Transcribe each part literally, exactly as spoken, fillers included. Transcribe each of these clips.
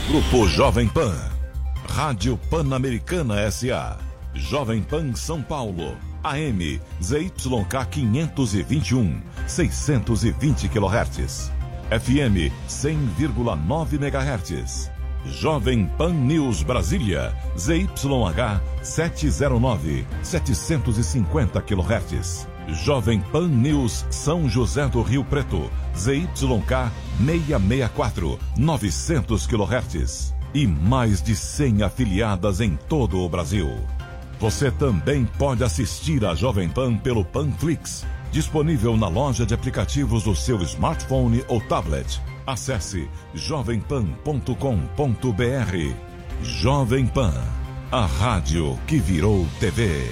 Grupo Jovem Pan, Rádio Pan-Americana S A, Jovem Pan São Paulo, A M Z Y K quinhentos e vinte e um, seiscentos e vinte quilohertz, F M cem vírgula nove megahertz, Jovem Pan News Brasília, Z Y H setecentos e nove, setecentos e cinquenta quilohertz, Jovem Pan News São José do Rio Preto, Z Y K seiscentos e sessenta e quatro, novecentos quilohertz e mais de cem afiliadas em todo o Brasil. Você também pode assistir a Jovem Pan pelo Panflix, disponível na loja de aplicativos do seu smartphone ou tablet. Acesse jovem pan ponto com ponto b r. Jovem Pan, a rádio que virou T V.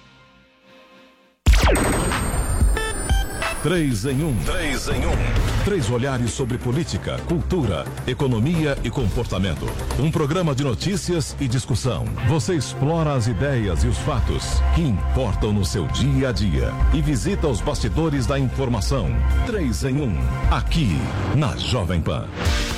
Três em um. Três em um. Três olhares sobre política, cultura, economia e comportamento. Um programa de notícias e discussão. Você explora as ideias e os fatos que importam no seu dia a dia e visita os bastidores da informação. Três em um. Aqui na Jovem Pan.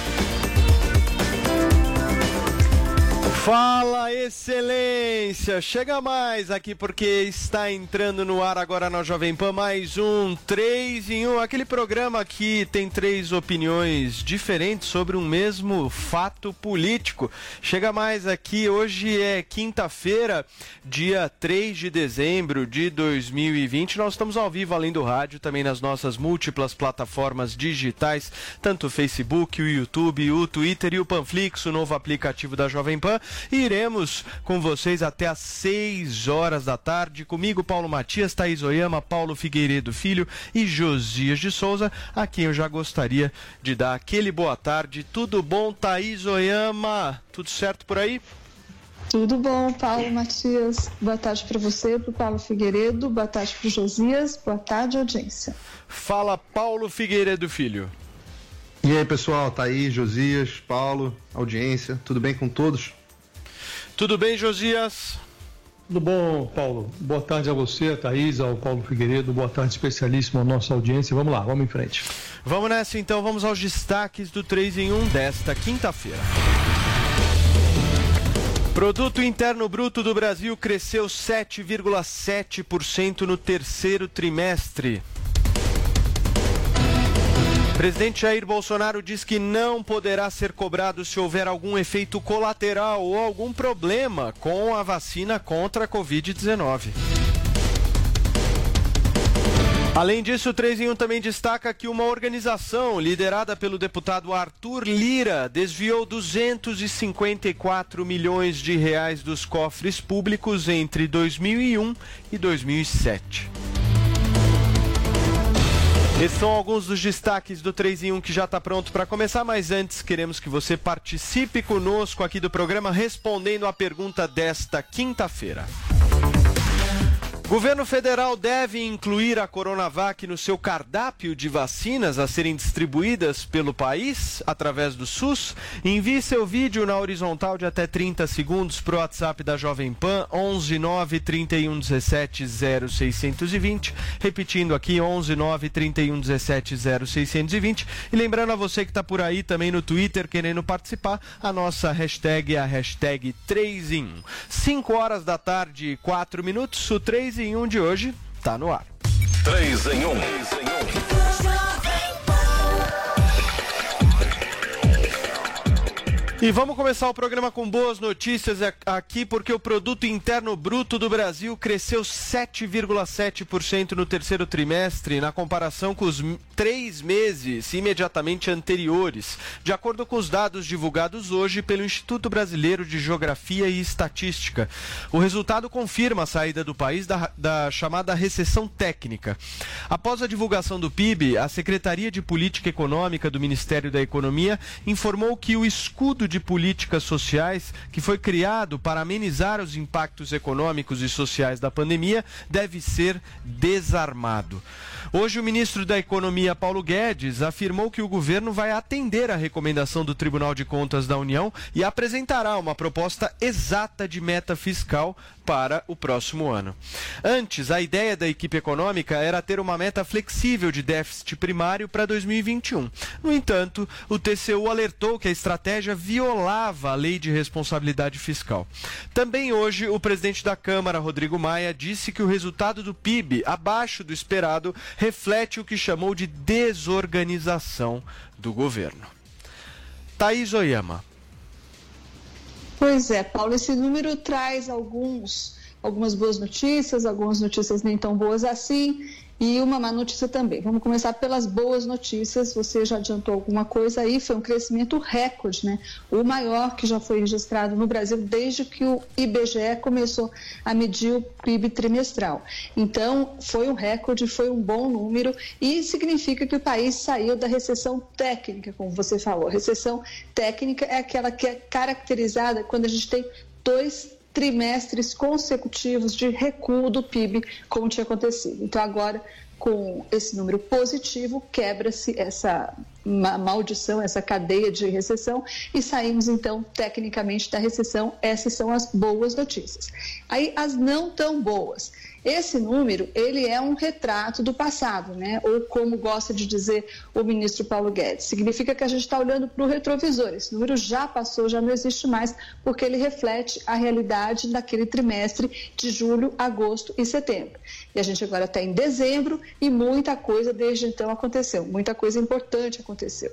Fala, excelência! Chega mais aqui porque está entrando no ar agora na Jovem Pan mais um três em um, aquele programa que tem três opiniões diferentes sobre um mesmo fato político. Chega mais aqui, hoje é quinta-feira, dia três de dezembro de dois mil e vinte. Nós estamos ao vivo além do rádio, também nas nossas múltiplas plataformas digitais, tanto o Facebook, o YouTube, o Twitter e o Panflix, o novo aplicativo da Jovem Pan. E iremos com vocês até às seis horas da tarde. Comigo, Paulo Matias, Thaís Oyama, Paulo Figueiredo Filho e Josias de Souza, a quem eu já gostaria de dar aquele boa tarde. Tudo bom, Thaís Oyama? Tudo certo por aí? Tudo bom, Paulo Matias. Boa tarde para você, para o Paulo Figueiredo. Boa tarde para o Josias. Boa tarde, audiência. Fala, Paulo Figueiredo Filho. E aí, pessoal? Thaís, Josias, Paulo, audiência. Tudo bem com todos? Tudo bem, Josias? Tudo bom, Paulo? Boa tarde a você, a Thaís, ao Paulo Figueiredo. Boa tarde especialíssimo à nossa audiência. Vamos lá, vamos em frente. Vamos nessa então, vamos aos destaques do três em um desta quinta-feira. Produto Interno Bruto do Brasil cresceu sete vírgula sete por cento no terceiro trimestre. Presidente Jair Bolsonaro diz que não poderá ser cobrado se houver algum efeito colateral ou algum problema com a vacina contra a covid dezenove. Além disso, o três em um também destaca que uma organização liderada pelo deputado Arthur Lira desviou duzentos e cinquenta e quatro milhões de reais dos cofres públicos entre dois mil e um e dois mil e sete. Esses são alguns dos destaques do três em um que já está pronto para começar, mas antes queremos que você participe conosco aqui do programa respondendo a pergunta desta quinta-feira. Governo federal deve incluir a Coronavac no seu cardápio de vacinas a serem distribuídas pelo país através do SUS? Envie seu vídeo na horizontal de até trinta segundos para o WhatsApp da Jovem Pan, onze nove trinta e um dezessete zero seiscentos e vinte. Repetindo aqui, onze nove trinta e um dezessete zero seiscentos e vinte. E lembrando a você que está por aí também no Twitter querendo participar, a nossa hashtag é a hashtag três em um. cinco horas da tarde, quatro minutos, o três em um de hoje tá no ar. três em um. E vamos começar o programa com boas notícias aqui, porque o Produto Interno Bruto do Brasil cresceu sete vírgula sete por cento no terceiro trimestre, na comparação com os três meses imediatamente anteriores, de acordo com os dados divulgados hoje pelo Instituto Brasileiro de Geografia e Estatística. O resultado confirma a saída do país da, da chamada recessão técnica. Após a divulgação do P I B, a Secretaria de Política Econômica do Ministério da Economia informou que o escudo de políticas sociais, que foi criado para amenizar os impactos econômicos e sociais da pandemia, deve ser desarmado. Hoje, o ministro da Economia, Paulo Guedes, afirmou que o governo vai atender a recomendação do Tribunal de Contas da União e apresentará uma proposta exata de meta fiscal para o próximo ano. Antes, a ideia da equipe econômica era ter uma meta flexível de déficit primário para dois mil e vinte e um. No entanto, o T C U alertou que a estratégia violenta violava a lei de responsabilidade fiscal. Também hoje, o presidente da Câmara, Rodrigo Maia, disse que o resultado do P I B, abaixo do esperado, reflete o que chamou de desorganização do governo. Thaís Oyama. Pois é, Paulo, esse número traz alguns, algumas boas notícias, algumas notícias nem tão boas assim, e uma má notícia também. Vamos começar pelas boas notícias. Você já adiantou alguma coisa aí, foi um crescimento recorde, né? O maior que já foi registrado no Brasil desde que o I B G E começou a medir o P I B trimestral. Então, foi um recorde, foi um bom número e significa que o país saiu da recessão técnica, como você falou. A recessão técnica é aquela que é caracterizada quando a gente tem dois trimestres consecutivos de recuo do P I B, como tinha acontecido. Então, agora, com esse número positivo, quebra-se essa maldição, essa cadeia de recessão e saímos, então, tecnicamente da recessão. Essas são as boas notícias. Aí, as não tão boas. Esse número, ele é um retrato do passado, né? Ou como gosta de dizer o ministro Paulo Guedes, significa que a gente está olhando para o retrovisor. Esse número já passou, já não existe mais, porque ele reflete a realidade daquele trimestre de julho, agosto e setembro. E a gente agora está em dezembro e muita coisa desde então aconteceu, muita coisa importante aconteceu.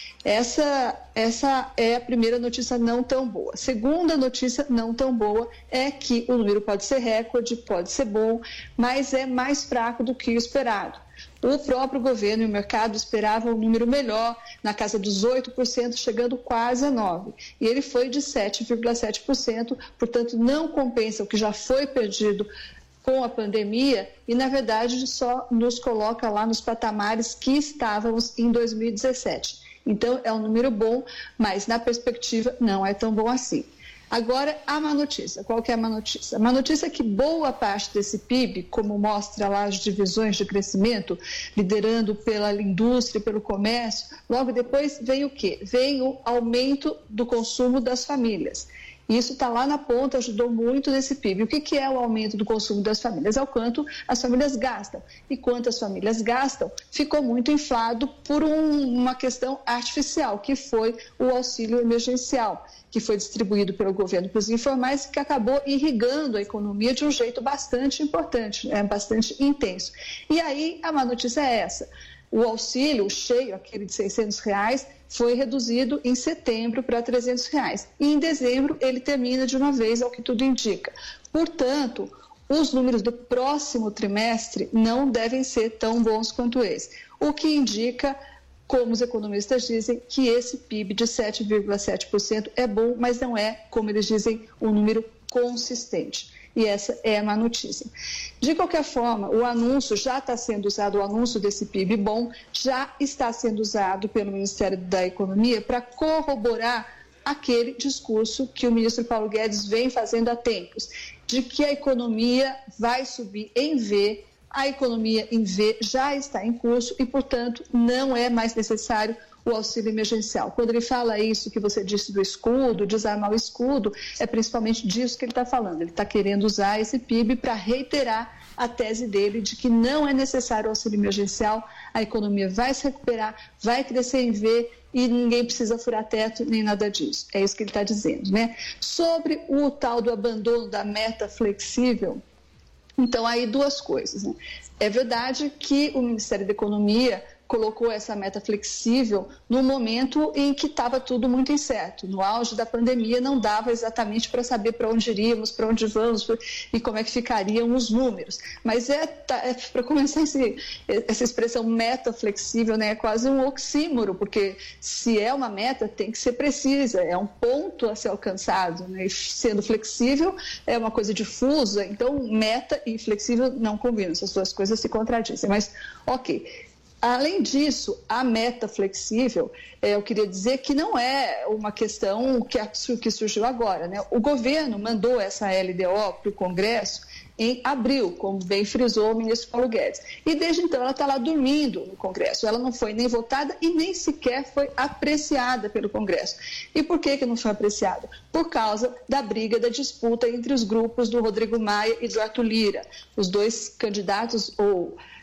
Essa, essa é a primeira notícia não tão boa. Segunda notícia não tão boa é que o número pode ser recorde, pode ser bom, mas é mais fraco do que o esperado. O próprio governo e o mercado esperavam um número melhor, na casa dos oito por cento, chegando quase a nove por cento. E ele foi de sete vírgula sete por cento, portanto, não compensa o que já foi perdido com a pandemia e, na verdade, só nos coloca lá nos patamares que estávamos em dois mil e dezessete. Então, é um número bom, mas na perspectiva não é tão bom assim. Agora, a má notícia. Qual que é a má notícia? A má notícia é que boa parte desse P I B, como mostra lá as divisões de crescimento, liderando pela indústria e pelo comércio, logo depois vem o quê? Vem o aumento do consumo das famílias. Isso está lá na ponta, ajudou muito nesse P I B. O que, que é o aumento do consumo das famílias? É o quanto as famílias gastam. E quanto as famílias gastam, ficou muito inflado por um, uma questão artificial, que foi o auxílio emergencial, que foi distribuído pelo governo para os informais, que acabou irrigando a economia de um jeito bastante importante, né? Bastante intenso. E aí, a má notícia é essa. O auxílio cheio, aquele de seiscentos reais, foi reduzido em setembro para trezentos reais. E em dezembro ele termina de uma vez, ao que tudo indica. Portanto, os números do próximo trimestre não devem ser tão bons quanto esse. O que indica, como os economistas dizem, que esse P I B de sete vírgula sete por cento é bom, mas não é, como eles dizem, um número consistente. E essa é a má notícia. De qualquer forma, o anúncio já está sendo usado, o anúncio desse P I B bom já está sendo usado pelo Ministério da Economia para corroborar aquele discurso que o ministro Paulo Guedes vem fazendo há tempos, de que a economia vai subir em V, a economia em V já está em curso e, portanto, não é mais necessário o auxílio emergencial. Quando ele fala isso que você disse do escudo, desarmar o escudo, é principalmente disso que ele está falando. Ele está querendo usar esse P I B para reiterar a tese dele de que não é necessário o auxílio emergencial, a economia vai se recuperar, vai crescer em V e ninguém precisa furar teto nem nada disso. É isso que ele está dizendo, né? Sobre o tal do abandono da meta flexível, então aí duas coisas, né? É verdade que o Ministério da Economia colocou essa meta flexível no momento em que estava tudo muito incerto. No auge da pandemia não dava exatamente para saber para onde iríamos, para onde vamos e como é que ficariam os números. Mas é, é para começar esse, essa expressão meta flexível, né, é quase um oxímoro, porque se é uma meta tem que ser precisa, é um ponto a ser alcançado, né, e sendo flexível é uma coisa difusa, então meta e flexível não combinam, essas duas coisas se contradizem, mas ok. Além disso, a meta flexível, é, eu queria dizer que não é uma questão que, que surgiu agora, né? O governo mandou essa L D O para o Congresso em abril, como bem frisou o ministro Paulo Guedes. E desde então ela está lá dormindo no Congresso. Ela não foi nem votada e nem sequer foi apreciada pelo Congresso. E por que que não foi apreciada? Por causa da briga, da disputa entre os grupos do Rodrigo Maia e do Arthur Lira. Os dois candidatos, ou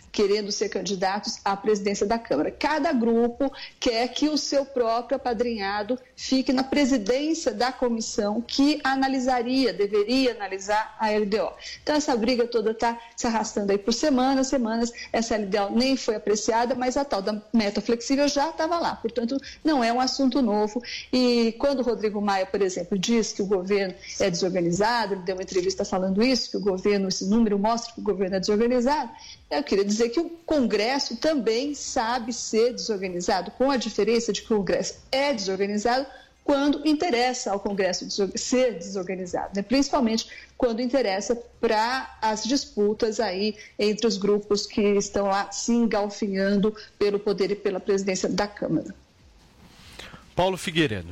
querendo ser candidatos à presidência da Câmara. Cada grupo quer que o seu próprio apadrinhado fique na presidência da comissão que analisaria, deveria analisar a L D O. Então, essa briga toda está se arrastando aí por semanas, semanas. Essa L D O nem foi apreciada, mas a tal da meta flexível já estava lá. Portanto, não é um assunto novo. E quando o Rodrigo Maia, por exemplo, diz que o governo é desorganizado, ele deu uma entrevista falando isso, que o governo, esse número mostra que o governo é desorganizado, eu queria dizer que o Congresso também sabe ser desorganizado, com a diferença de que o Congresso é desorganizado quando interessa ao Congresso ser desorganizado, né? Principalmente quando interessa para as disputas aí entre os grupos que estão lá se engalfinhando pelo poder e pela presidência da Câmara. Paulo Figueiredo.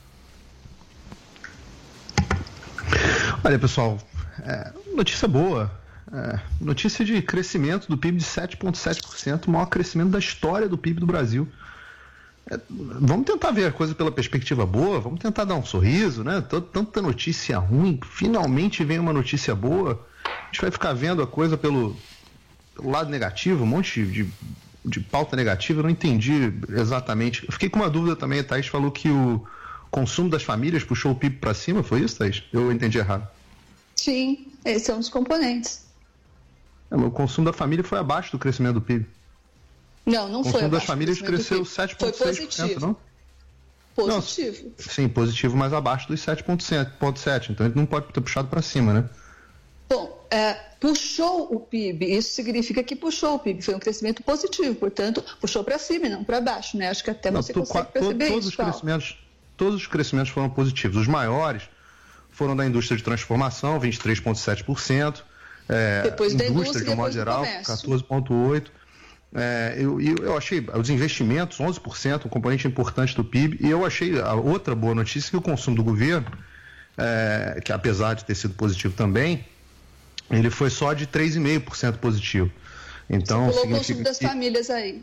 Olha, pessoal, é, notícia boa. É, notícia de crescimento do P I B de sete vírgula sete por cento, o maior crescimento da história do P I B do Brasil. É, vamos tentar ver a coisa pela perspectiva boa, vamos tentar dar um sorriso, né? Tanta notícia ruim, finalmente vem uma notícia boa. A gente vai ficar vendo a coisa pelo, pelo lado negativo, um monte de, de, de pauta negativa, eu não entendi exatamente. Eu fiquei com uma dúvida também, a Thaís falou que o consumo das famílias puxou o P I B para cima, foi isso, Thaís? Eu entendi errado. Sim, esses são os componentes. É, o consumo da família foi abaixo do crescimento do P I B. Não, não foi. O consumo das famílias cresceu sete vírgula seis por cento, não? Positivo. Não, sim, positivo, mas abaixo dos sete vírgula sete por cento. Então, ele não pode ter puxado para cima, né? Bom, é, puxou o P I B, isso significa que puxou o P I B, foi um crescimento positivo, portanto, puxou para cima e não para baixo, né? Acho que até não, você tu, consegue perceber todos isso, os crescimentos, todos os crescimentos foram positivos. Os maiores foram da indústria de transformação, vinte e três vírgula sete por cento. É, depois da indústria, indústria, de um modo geral, quatorze vírgula oito por cento. É, eu, eu achei os investimentos, onze por cento, um componente importante do P I B. E eu achei a outra boa notícia que o consumo do governo, é, que apesar de ter sido positivo também, ele foi só de três vírgula cinco por cento positivo. Então, você colocou o consumo das que... famílias aí.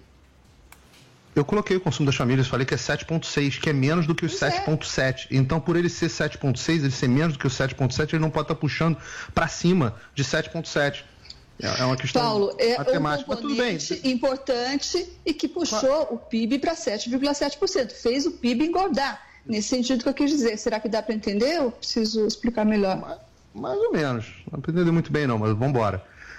Eu coloquei o consumo das famílias, falei que é sete vírgula seis, que é menos do que o sete vírgula sete. Então, por ele ser sete vírgula seis, ele ser menos do que o sete vírgula sete, ele não pode estar puxando para cima de sete vírgula sete. É uma questão Paulo, é matemática, um componente importante e que puxou o P I B para sete vírgula sete por cento. Fez o P I B engordar. Nesse sentido que eu quis dizer. Será que dá para entender ou preciso explicar melhor? Mais, mais ou menos. Não entendeu muito bem não, mas vamos embora.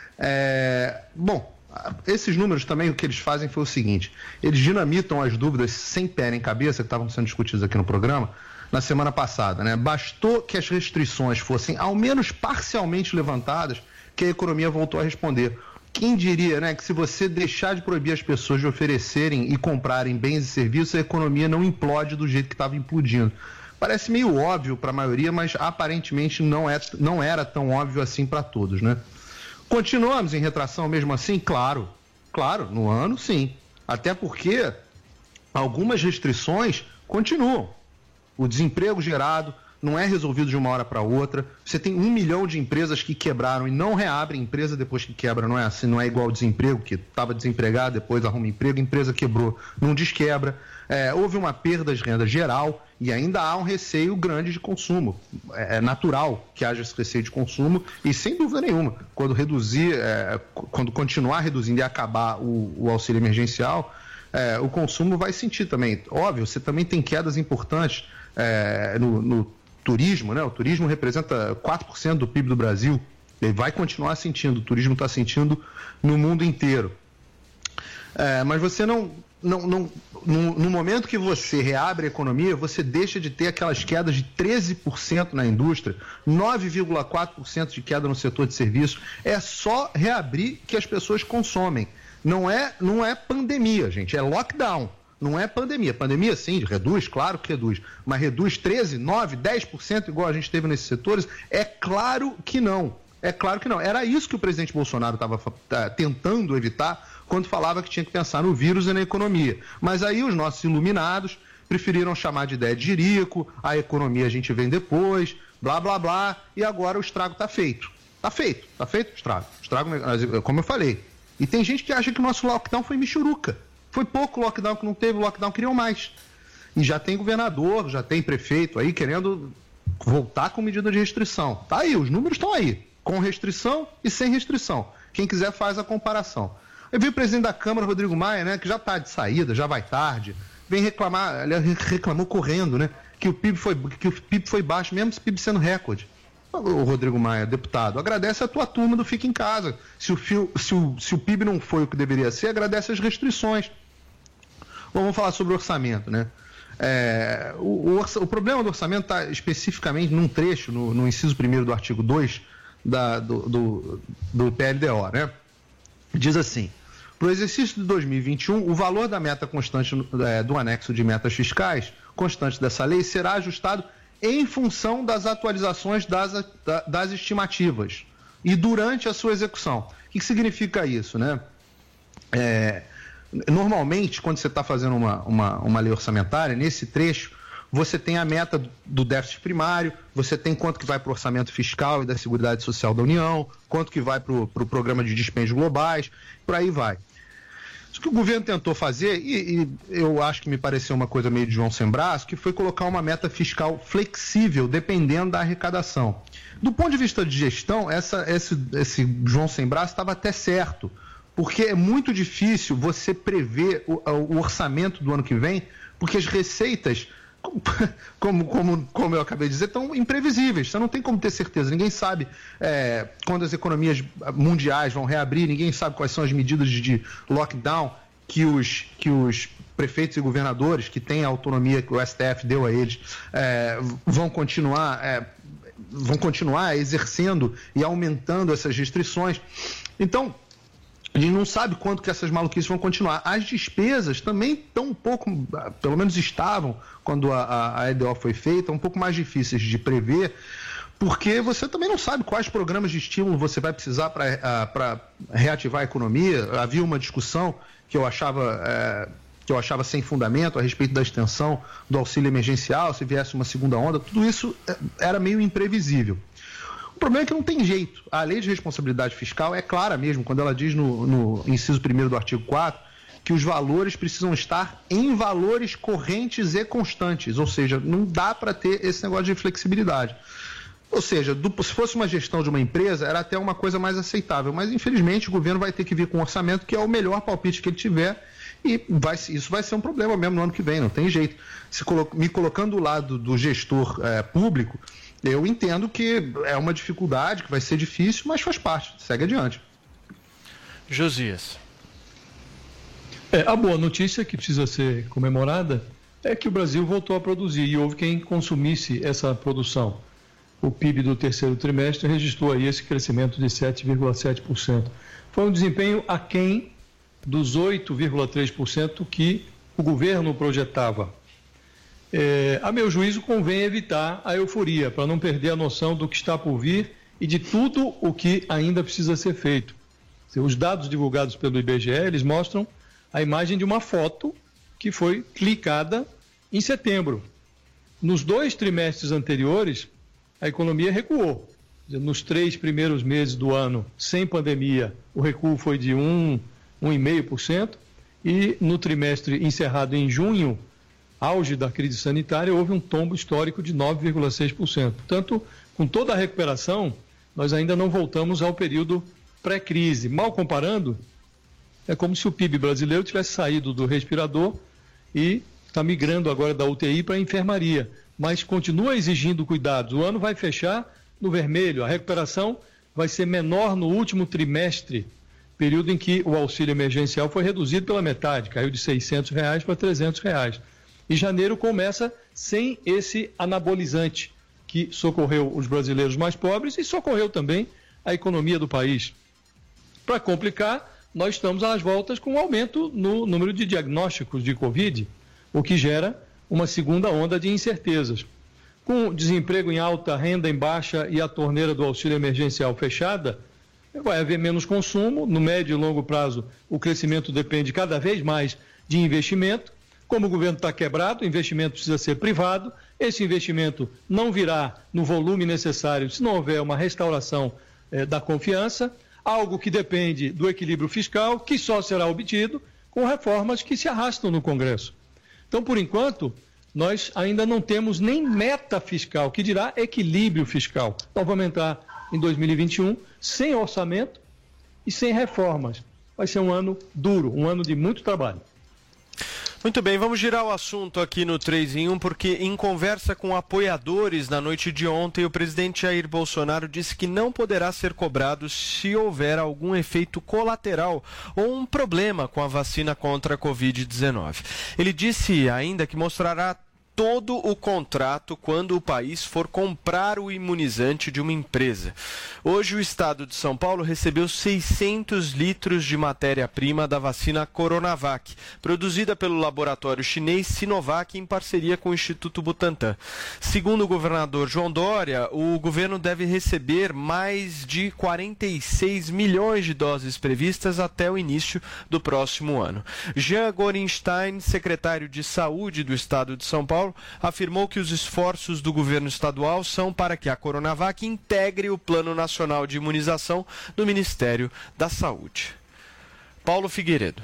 É, bom, esses números também, o que eles fazem foi o seguinte: eles dinamitam as dúvidas sem pé nem cabeça que estavam sendo discutidas aqui no programa na semana passada, né? Bastou que as restrições fossem ao menos parcialmente levantadas que a economia voltou a responder. Quem diria, né, que se você deixar de proibir as pessoas de oferecerem e comprarem bens e serviços, a economia não implode do jeito que estava implodindo. Parece meio óbvio para a maioria, mas aparentemente não, é, não era tão óbvio assim para todos, né? Continuamos em retração mesmo assim? Claro, claro, no ano sim. Até porque algumas restrições continuam. O desemprego gerado não é resolvido de uma hora para outra. Você tem um milhão de empresas que quebraram e não reabrem. Empresa depois que quebra não é assim, não é igual ao desemprego, que estava desempregado, depois arruma emprego, empresa quebrou, não desquebra. É, houve uma perda de renda geral e ainda há um receio grande de consumo. É, é natural que haja esse receio de consumo e, sem dúvida nenhuma, quando reduzir, é, quando continuar reduzindo e acabar o, o auxílio emergencial, é, o consumo vai sentir também. Óbvio, você também tem quedas importantes é, no, no turismo, né? O turismo representa quatro por cento do P I B do Brasil. Ele vai continuar sentindo, o turismo está sentindo no mundo inteiro. É, mas você não, não, não no, no momento que você reabre a economia, você deixa de ter aquelas quedas de treze por cento na indústria, nove vírgula quatro por cento de queda no setor de serviços. É só reabrir que as pessoas consomem. Não é, não é pandemia, gente, é lockdown. Não é pandemia. Pandemia, sim, reduz, claro que reduz. Mas reduz treze, nove, dez por cento igual a gente teve nesses setores? É claro que não. É claro que não. Era isso que o presidente Bolsonaro estava tá, tentando evitar quando falava que tinha que pensar no vírus e na economia. Mas aí os nossos iluminados preferiram chamar de ideia de jirico, a economia a gente vem depois, blá, blá, blá, e agora o estrago está feito. Está feito, está feito o estrago. estrago. Como eu falei. E tem gente que acha que o nosso lockdown foi michuruca. Foi pouco lockdown que não teve, o lockdown queriam mais. E já tem governador, já tem prefeito aí querendo voltar com medida de restrição. Tá aí, os números estão aí, com restrição e sem restrição. Quem quiser faz a comparação. Eu vi o presidente da Câmara, Rodrigo Maia, né, que já está de saída, já vai tarde, vem reclamar, aliás, reclamou correndo, né, que o P I B foi, que o P I B foi baixo, mesmo o P I B sendo recorde. O Rodrigo Maia, deputado, agradece a tua turma do Fica em Casa. Se o, fio, se, o, se o P I B não foi o que deveria ser, agradece as restrições. Bom, vamos falar sobre orçamento, né? É, o, o, orça, o problema do orçamento está especificamente num trecho, no, no inciso primeiro do artigo dois da, do, do, do P L D O, né? Diz assim: para o exercício de dois mil e vinte e um, o valor da meta constante é, do anexo de metas fiscais, constante dessa lei, será ajustado em função das atualizações das, das estimativas e durante a sua execução. O que, que significa isso, né? É, normalmente, quando você está fazendo uma, uma, uma lei orçamentária, nesse trecho, você tem a meta do déficit primário, você tem quanto que vai para o orçamento fiscal e da Seguridade Social da União, quanto que vai para o pro programa de dispêndios globais, por aí vai. Isso que o governo tentou fazer, e, e eu acho que me pareceu uma coisa meio de João sem braço, que foi colocar uma meta fiscal flexível, dependendo da arrecadação. Do ponto de vista de gestão, essa, esse, esse João sem braço estava até certo, porque é muito difícil você prever o, o orçamento do ano que vem, porque as receitas, como, como, como eu acabei de dizer, estão imprevisíveis. Você não tem como ter certeza. Ninguém sabe é, quando as economias mundiais vão reabrir, ninguém sabe quais são as medidas de lockdown que os, que os prefeitos e governadores, que têm a autonomia que o S T F deu a eles, é, vão continuar, é, vão continuar exercendo e aumentando essas restrições. Então, a gente não sabe quanto que essas maluquices vão continuar. As despesas também estão um pouco, pelo menos estavam, quando a, a E D O foi feita, um pouco mais difíceis de prever, porque você também não sabe quais programas de estímulo você vai precisar para reativar a economia. Havia uma discussão que eu achava, é, que eu achava sem fundamento a respeito da extensão do auxílio emergencial, se viesse uma segunda onda, tudo isso era meio imprevisível. O problema é que não tem jeito. A lei de responsabilidade fiscal é clara mesmo, quando ela diz no, no inciso primeiro do artigo quatro, que os valores precisam estar em valores correntes e constantes, ou seja, não dá para ter esse negócio de flexibilidade. Ou seja, do, se fosse uma gestão de uma empresa, era até uma coisa mais aceitável, mas infelizmente o governo vai ter que vir com um orçamento que é o melhor palpite que ele tiver, e vai, isso vai ser um problema mesmo no ano que vem, não tem jeito. Se colo, me colocando do lado do gestor é, público, eu entendo que é uma dificuldade, que vai ser difícil, mas faz parte, segue adiante. Josias. É, a boa notícia que precisa ser comemorada é que o Brasil voltou a produzir e houve quem consumisse essa produção. O P I B do terceiro trimestre registrou aí esse crescimento de sete vírgula sete por cento. Foi um desempenho aquém dos oito vírgula três por cento que o governo projetava. É, a meu juízo, convém evitar a euforia, para não perder a noção do que está por vir e de tudo o que ainda precisa ser feito. Os dados divulgados pelo I B G E, eles mostram a imagem de uma foto que foi clicada em setembro. Nos dois trimestres anteriores, a economia recuou. Nos três primeiros meses do ano, sem pandemia, o recuo foi de um, um vírgula cinco por cento e no trimestre encerrado em junho, auge da crise sanitária, houve um tombo histórico de nove vírgula seis por cento. Portanto, com toda a recuperação, nós ainda não voltamos ao período pré-crise. Mal comparando, é como se o P I B brasileiro tivesse saído do respirador e está migrando agora da U T I para a enfermaria, mas continua exigindo cuidados. O ano vai fechar no vermelho, a recuperação vai ser menor no último trimestre, período em que o auxílio emergencial foi reduzido pela metade, caiu de seiscentos reais para trezentos reais. E janeiro começa sem esse anabolizante que socorreu os brasileiros mais pobres e socorreu também a economia do país. Para complicar, nós estamos às voltas com um aumento no número de diagnósticos de Covid, o que gera uma segunda onda de incertezas. Com desemprego em alta, renda em baixa e a torneira do auxílio emergencial fechada, vai haver menos consumo. No médio e longo prazo, o crescimento depende cada vez mais de investimento. Como o governo está quebrado, o investimento precisa ser privado. Esse investimento não virá no volume necessário se não houver uma restauração eh, da confiança, algo que depende do equilíbrio fiscal, que só será obtido com reformas que se arrastam no Congresso. Então, por enquanto, nós ainda não temos nem meta fiscal, que dirá equilíbrio fiscal. Então, vamos entrar em dois mil e vinte e um sem orçamento e sem reformas. vai ser um ano duro, um ano de muito trabalho. Muito bem, vamos girar o assunto aqui no três em um, porque em conversa com apoiadores na noite de ontem, o presidente Jair Bolsonaro disse que não poderá ser cobrado se houver algum efeito colateral ou um problema com a vacina contra a covid dezenove. Ele disse ainda que mostrará todo o contrato quando o país for comprar o imunizante de uma empresa. Hoje o estado de São Paulo recebeu seiscentos litros de matéria-prima da vacina Coronavac, produzida pelo laboratório chinês Sinovac em parceria com o Instituto Butantan. Segundo o governador João Dória, o governo deve receber mais de quarenta e seis milhões de doses previstas até o início do próximo ano. Jean Gorenstein, secretário de Saúde do estado de São Paulo, afirmou que os esforços do governo estadual são para que a Coronavac integre o Plano Nacional de Imunização do Ministério da Saúde. Paulo Figueiredo.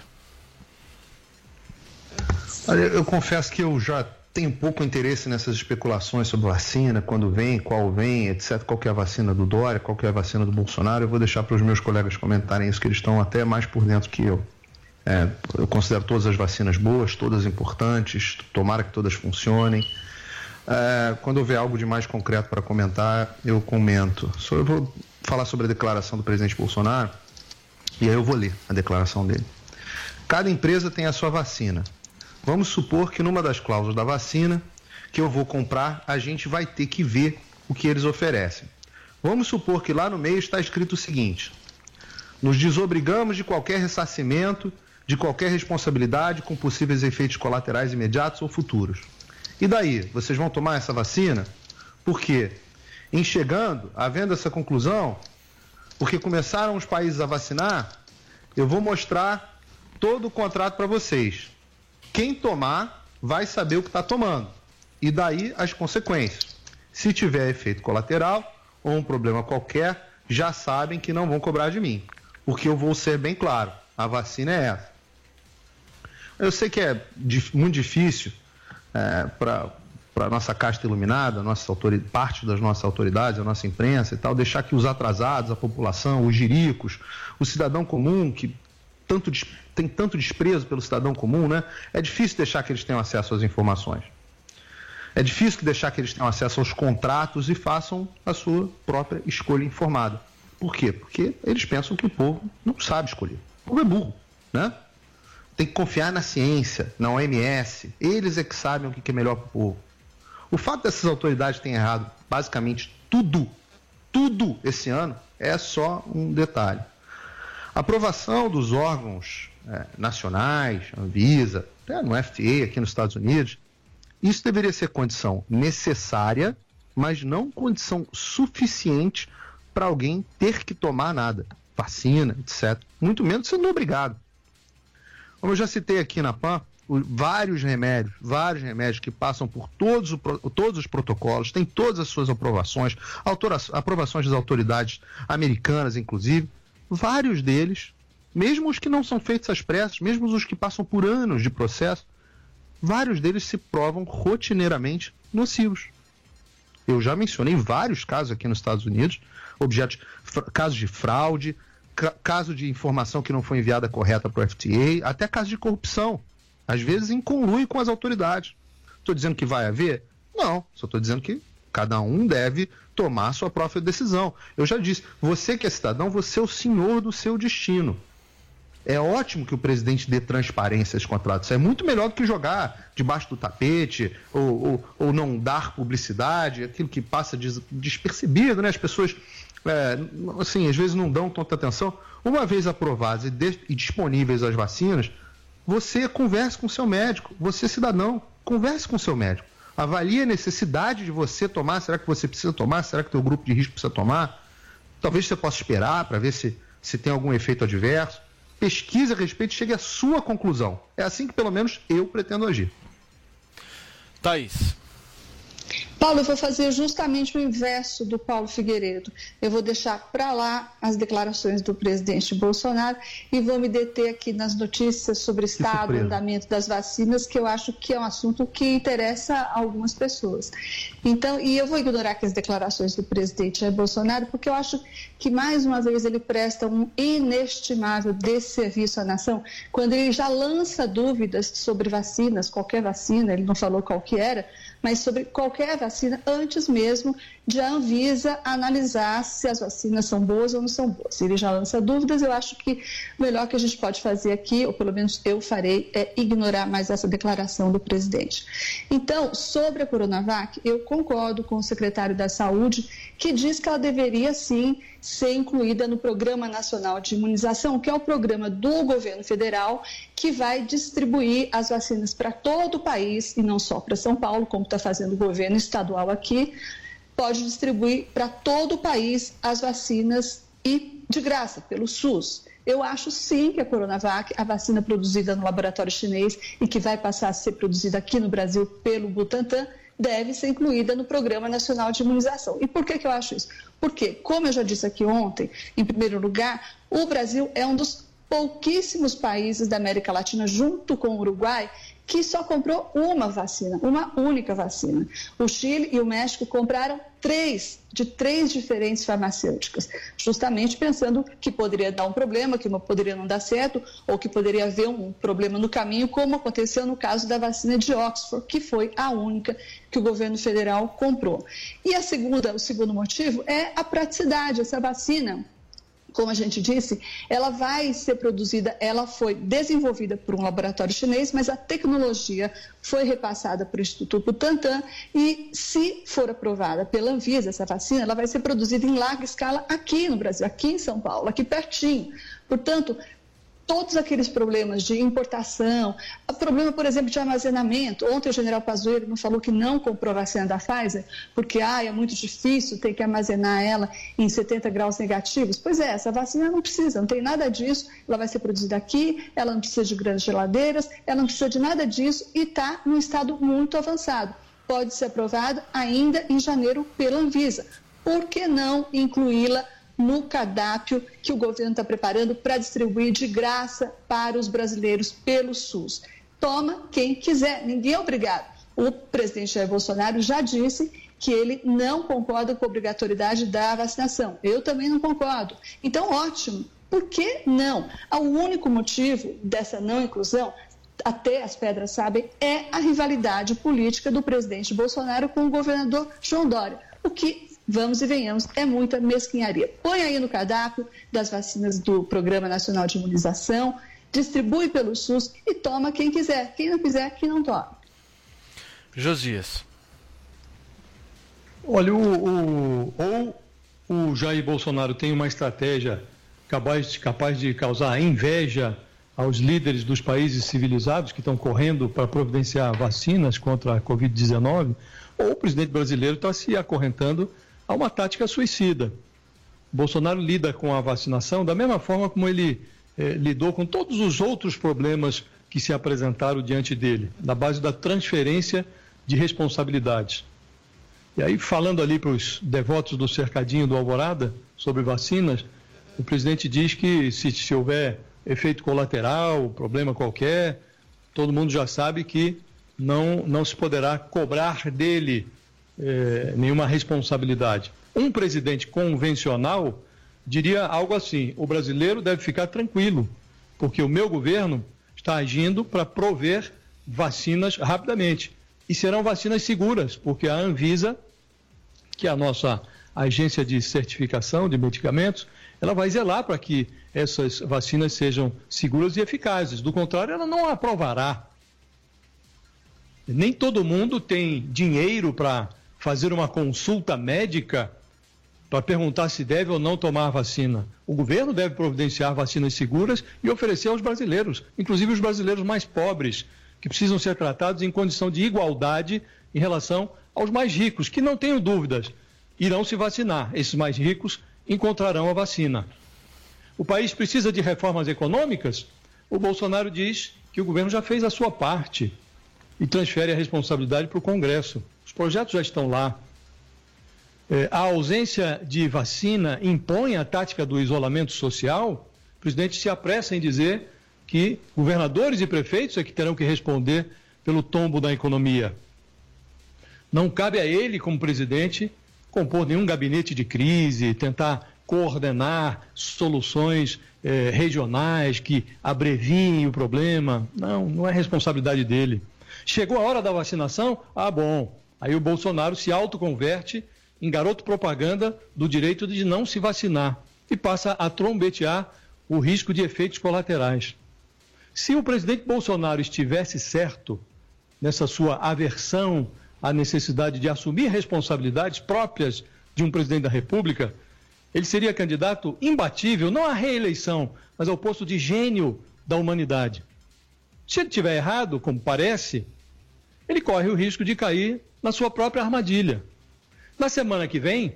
Olha, eu confesso que eu já tenho pouco interesse nessas especulações sobre vacina, quando vem, qual vem, etcétera. Qual que é a vacina do Dória, qual que é a vacina do Bolsonaro. Eu vou deixar para os meus colegas comentarem isso, que eles estão até mais por dentro que eu. É, eu considero todas as vacinas boas, todas importantes, tomara que todas funcionem. É, quando houver algo de mais concreto para comentar, eu comento. Só eu vou falar sobre a declaração do presidente Bolsonaro e aí eu vou ler a declaração dele. Cada empresa tem a sua vacina. Vamos supor que numa das cláusulas da vacina que eu vou comprar, a gente vai ter que ver o que eles oferecem. Vamos supor que lá no meio está escrito o seguinte: nos desobrigamos de qualquer ressarcimento, de qualquer responsabilidade com possíveis efeitos colaterais imediatos ou futuros. E daí? Vocês vão tomar essa vacina? Por quê? Em chegando, havendo essa conclusão, porque começaram os países a vacinar, eu vou mostrar todo o contrato para vocês. Quem tomar vai saber o que está tomando. E daí as consequências. Se tiver efeito colateral ou um problema qualquer, já sabem que não vão cobrar de mim. Porque eu vou ser bem claro, a vacina é essa. Eu sei que é muito difícil é, para a nossa casta iluminada, nossa autoridade, parte das nossas autoridades, a nossa imprensa e tal, deixar que os atrasados, a população, os jiricos, o cidadão comum, que tanto, tem tanto desprezo pelo cidadão comum, né? É difícil deixar que eles tenham acesso às informações. É difícil deixar que eles tenham acesso aos contratos e façam a sua própria escolha informada. Por quê? Porque eles pensam que o povo não sabe escolher. O povo é burro, né? Tem que confiar na ciência, na O M S. Eles é que sabem o que é melhor para o povo. O fato dessas autoridades terem errado basicamente tudo, tudo esse ano, é só um detalhe. A aprovação dos órgãos é, nacionais, Anvisa, até no F D A aqui nos Estados Unidos, isso deveria ser condição necessária, mas não condição suficiente para alguém ter que tomar nada, vacina, etcétera. Muito menos sendo obrigado. Como eu já citei aqui na P A N, vários remédios, vários remédios que passam por todos, o, todos os protocolos, têm todas as suas aprovações, autora, aprovações das autoridades americanas, inclusive, vários deles, mesmo os que não são feitos às pressas, mesmo os que passam por anos de processo, vários deles se provam rotineiramente nocivos. Eu já mencionei vários casos aqui nos Estados Unidos, objetos, casos de fraude, ca- caso de informação que não foi enviada correta para o F D A, até casos de corrupção, às vezes em conluio com as autoridades. Estou dizendo que vai haver? Não, só estou dizendo que cada um deve tomar a sua própria decisão. Eu já disse, você que é cidadão, você é o senhor do seu destino. É ótimo que o presidente dê transparência aos contratos. É muito melhor do que jogar debaixo do tapete ou, ou, ou não dar publicidade, aquilo que passa des, despercebido, né? As pessoas, é, assim, às vezes não dão tanta atenção. Uma vez aprovadas e, de, e disponíveis as vacinas, você converse com o seu médico. Você, cidadão, converse com o seu médico. Avalie a necessidade de você tomar. Será que você precisa tomar? Será que o teu grupo de risco precisa tomar? Talvez você possa esperar para ver se, se tem algum efeito adverso. Pesquise a respeito e chegue à sua conclusão. É assim que, pelo menos, eu pretendo agir. Thaís. Paulo, eu vou fazer justamente o inverso do Paulo Figueiredo. Eu vou deixar para lá as declarações do presidente Bolsonaro e vou me deter aqui nas notícias sobre o estado, andamento das vacinas, que eu acho que é um assunto que interessa a algumas pessoas. Então, e eu vou ignorar aqui as declarações do presidente Jair Bolsonaro, porque eu acho que, mais uma vez, ele presta um inestimável desserviço à nação, quando ele já lança dúvidas sobre vacinas, qualquer vacina, ele não falou qual que era, mas sobre qualquer vacina, antes mesmo de a Anvisa analisar se as vacinas são boas ou não são boas. Se ele já lança dúvidas, eu acho que o melhor que a gente pode fazer aqui, ou pelo menos eu farei, é ignorar mais essa declaração do presidente. Então, sobre a Coronavac, eu concordo com o secretário da Saúde, que diz que ela deveria, sim, ser incluída no Programa Nacional de Imunização, que é o programa do governo federal, que vai distribuir as vacinas para todo o país, e não só para São Paulo, como está fazendo o governo estadual aqui, pode distribuir para todo o país as vacinas e de graça, pelo SUS. Eu acho sim que a Coronavac, a vacina produzida no laboratório chinês e que vai passar a ser produzida aqui no Brasil pelo Butantan, deve ser incluída no Programa Nacional de Imunização. E por que que eu acho isso? Porque, como eu já disse aqui ontem, em primeiro lugar, o Brasil é um dos pouquíssimos países da América Latina, junto com o Uruguai, que só comprou uma vacina, uma única vacina. O Chile e o México compraram três, de três diferentes farmacêuticas, justamente pensando que poderia dar um problema, que uma poderia não dar certo, ou que poderia haver um problema no caminho, como aconteceu no caso da vacina de Oxford, que foi a única que o governo federal comprou. E a segunda, o segundo motivo é a praticidade. Essa vacina, como a gente disse, ela vai ser produzida, ela foi desenvolvida por um laboratório chinês, mas a tecnologia foi repassada para o Instituto Butantan e, se for aprovada pela Anvisa, essa vacina, ela vai ser produzida em larga escala aqui no Brasil, aqui em São Paulo, aqui pertinho. Portanto, todos aqueles problemas de importação, o problema, por exemplo, de armazenamento. Ontem o general Pazuello não falou que não comprou a vacina da Pfizer, porque ah, é muito difícil ter que armazenar ela em setenta graus negativos. Pois é, essa vacina não precisa, não tem nada disso, ela vai ser produzida aqui, ela não precisa de grandes geladeiras, ela não precisa de nada disso e está num estado muito avançado. Pode ser aprovada ainda em janeiro pela Anvisa. Por que não incluí-la no cardápio que o governo está preparando para distribuir de graça para os brasileiros pelo SUS? Toma quem quiser, ninguém é obrigado. O presidente Jair Bolsonaro já disse que ele não concorda com a obrigatoriedade da vacinação. Eu também não concordo. Então, ótimo. Por que não? O único motivo dessa não inclusão, até as pedras sabem, é a rivalidade política do presidente Bolsonaro com o governador João Dória. O que, vamos e venhamos, é muita mesquinharia. Põe aí no cardápio das vacinas do Programa Nacional de Imunização, distribui pelo SUS e toma quem quiser. Quem não quiser, que não toma. Josias. Olha, o, o, ou o Jair Bolsonaro tem uma estratégia capaz, capaz de causar inveja aos líderes dos países civilizados que estão correndo para providenciar vacinas contra a covid dezenove, ou o presidente brasileiro está se acorrentando a uma tática suicida. Bolsonaro lida com a vacinação da mesma forma como ele eh, lidou com todos os outros problemas que se apresentaram diante dele, na base da transferência de responsabilidades. E aí, falando ali para os devotos do cercadinho do Alvorada sobre vacinas, o presidente diz que se, se houver efeito colateral, problema qualquer, todo mundo já sabe que não, não se poderá cobrar dele eh, nenhuma responsabilidade. Um presidente convencional diria algo assim: o brasileiro deve ficar tranquilo, porque o meu governo está agindo para prover vacinas rapidamente. E serão vacinas seguras, porque a Anvisa, que é a nossa agência de certificação de medicamentos, ela vai zelar para que essas vacinas sejam seguras e eficazes. Do contrário, ela não aprovará. Nem todo mundo tem dinheiro para fazer uma consulta médica para perguntar se deve ou não tomar a vacina. O governo deve providenciar vacinas seguras e oferecer aos brasileiros, inclusive os brasileiros mais pobres, que precisam ser tratados em condição de igualdade em relação aos mais ricos, que não tenham dúvidas, irão se vacinar. Esses mais ricos encontrarão a vacina. O país precisa de reformas econômicas? O Bolsonaro diz que o governo já fez a sua parte e transfere a responsabilidade para o Congresso. Os projetos já estão lá. É, a ausência de vacina impõe a tática do isolamento social. O presidente se apressa em dizer que governadores e prefeitos é que terão que responder pelo tombo da economia. Não cabe a ele, como presidente, compor nenhum gabinete de crise, tentar coordenar soluções eh, regionais que abreviem o problema. Não, não é responsabilidade dele. Chegou a hora da vacinação? Ah, bom. Aí o Bolsonaro se autoconverte em garoto propaganda do direito de não se vacinar e passa a trombetear o risco de efeitos colaterais. Se o presidente Bolsonaro estivesse certo nessa sua aversão à necessidade de assumir responsabilidades próprias de um presidente da República, ele seria candidato imbatível, não à reeleição, mas ao posto de gênio da humanidade. Se ele estiver errado, como parece, ele corre o risco de cair na sua própria armadilha. Na semana que vem,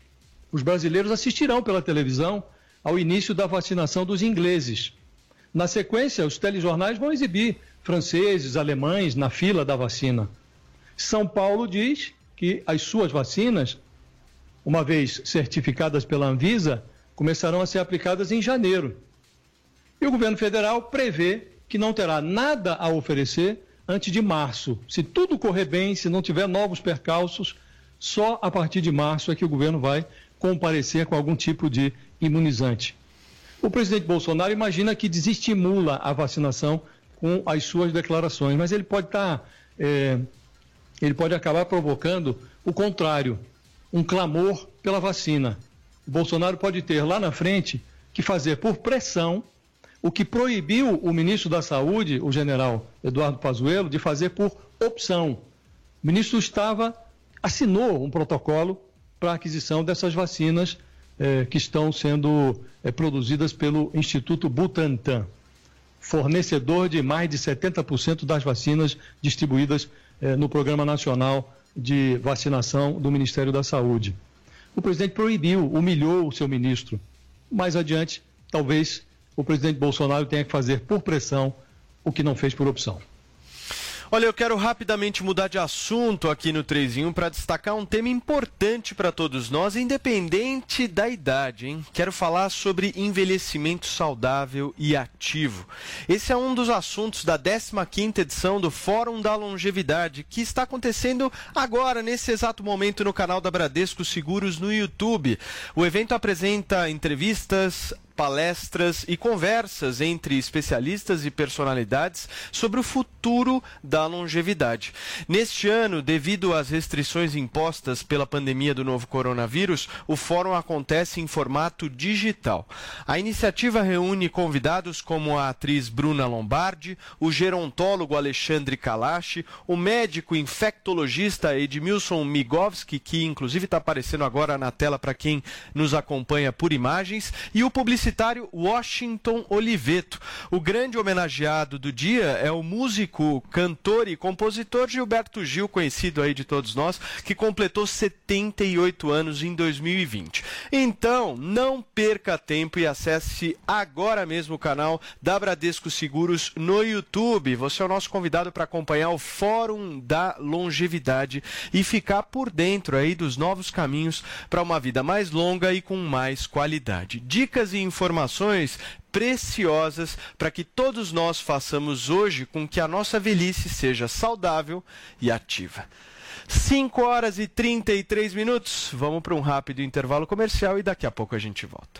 os brasileiros assistirão pela televisão ao início da vacinação dos ingleses. Na sequência, os telejornais vão exibir franceses, alemães na fila da vacina. São Paulo diz que as suas vacinas, uma vez certificadas pela Anvisa, começarão a ser aplicadas em janeiro. E o governo federal prevê que não terá nada a oferecer antes de março. Se tudo correr bem, se não tiver novos percalços, só a partir de março é que o governo vai comparecer com algum tipo de imunizante. O presidente Bolsonaro imagina que desestimula a vacinação com as suas declarações, mas ele pode estar... É, ele pode acabar provocando o contrário, um clamor pela vacina. O Bolsonaro pode ter lá na frente que fazer por pressão o que proibiu o ministro da Saúde, o general Eduardo Pazuello, de fazer por opção. O ministro estava, assinou um protocolo para a aquisição dessas vacinas eh, que estão sendo eh, produzidas pelo Instituto Butantan, fornecedor de mais de setenta por cento das vacinas distribuídas eh, no Programa Nacional de Vacinação do Ministério da Saúde. O presidente proibiu, humilhou o seu ministro. Mais adiante, talvez o presidente Bolsonaro tenha que fazer por pressão o que não fez por opção. Olha, eu quero rapidamente mudar de assunto aqui no três em um para destacar um tema importante para todos nós, independente da idade, hein? Quero falar sobre envelhecimento saudável e ativo. Esse é um dos assuntos da décima quinta edição do Fórum da Longevidade, que está acontecendo agora, nesse exato momento, no canal da Bradesco Seguros no YouTube. O evento apresenta entrevistas, palestras e conversas entre especialistas e personalidades sobre o futuro da longevidade. Neste ano, devido às restrições impostas pela pandemia do novo coronavírus, o fórum acontece em formato digital. A iniciativa reúne convidados como a atriz Bruna Lombardi, o gerontólogo Alexandre Kalash, o médico infectologista Edmilson Migovski, que inclusive está aparecendo agora na tela para quem nos acompanha por imagens, e o publicitário Washington Oliveto. O grande homenageado do dia é o músico, cantor e compositor Gilberto Gil, conhecido aí de todos nós, que completou setenta e oito anos em dois mil e vinte. Então, não perca tempo e acesse agora mesmo o canal da Bradesco Seguros no YouTube. Você é o nosso convidado para acompanhar o Fórum da Longevidade e ficar por dentro aí dos novos caminhos para uma vida mais longa e com mais qualidade. Dicas e informações preciosas para que todos nós façamos hoje com que a nossa velhice seja saudável e ativa. cinco horas e trinta e três minutos. Vamos para um rápido intervalo comercial e daqui a pouco a gente volta.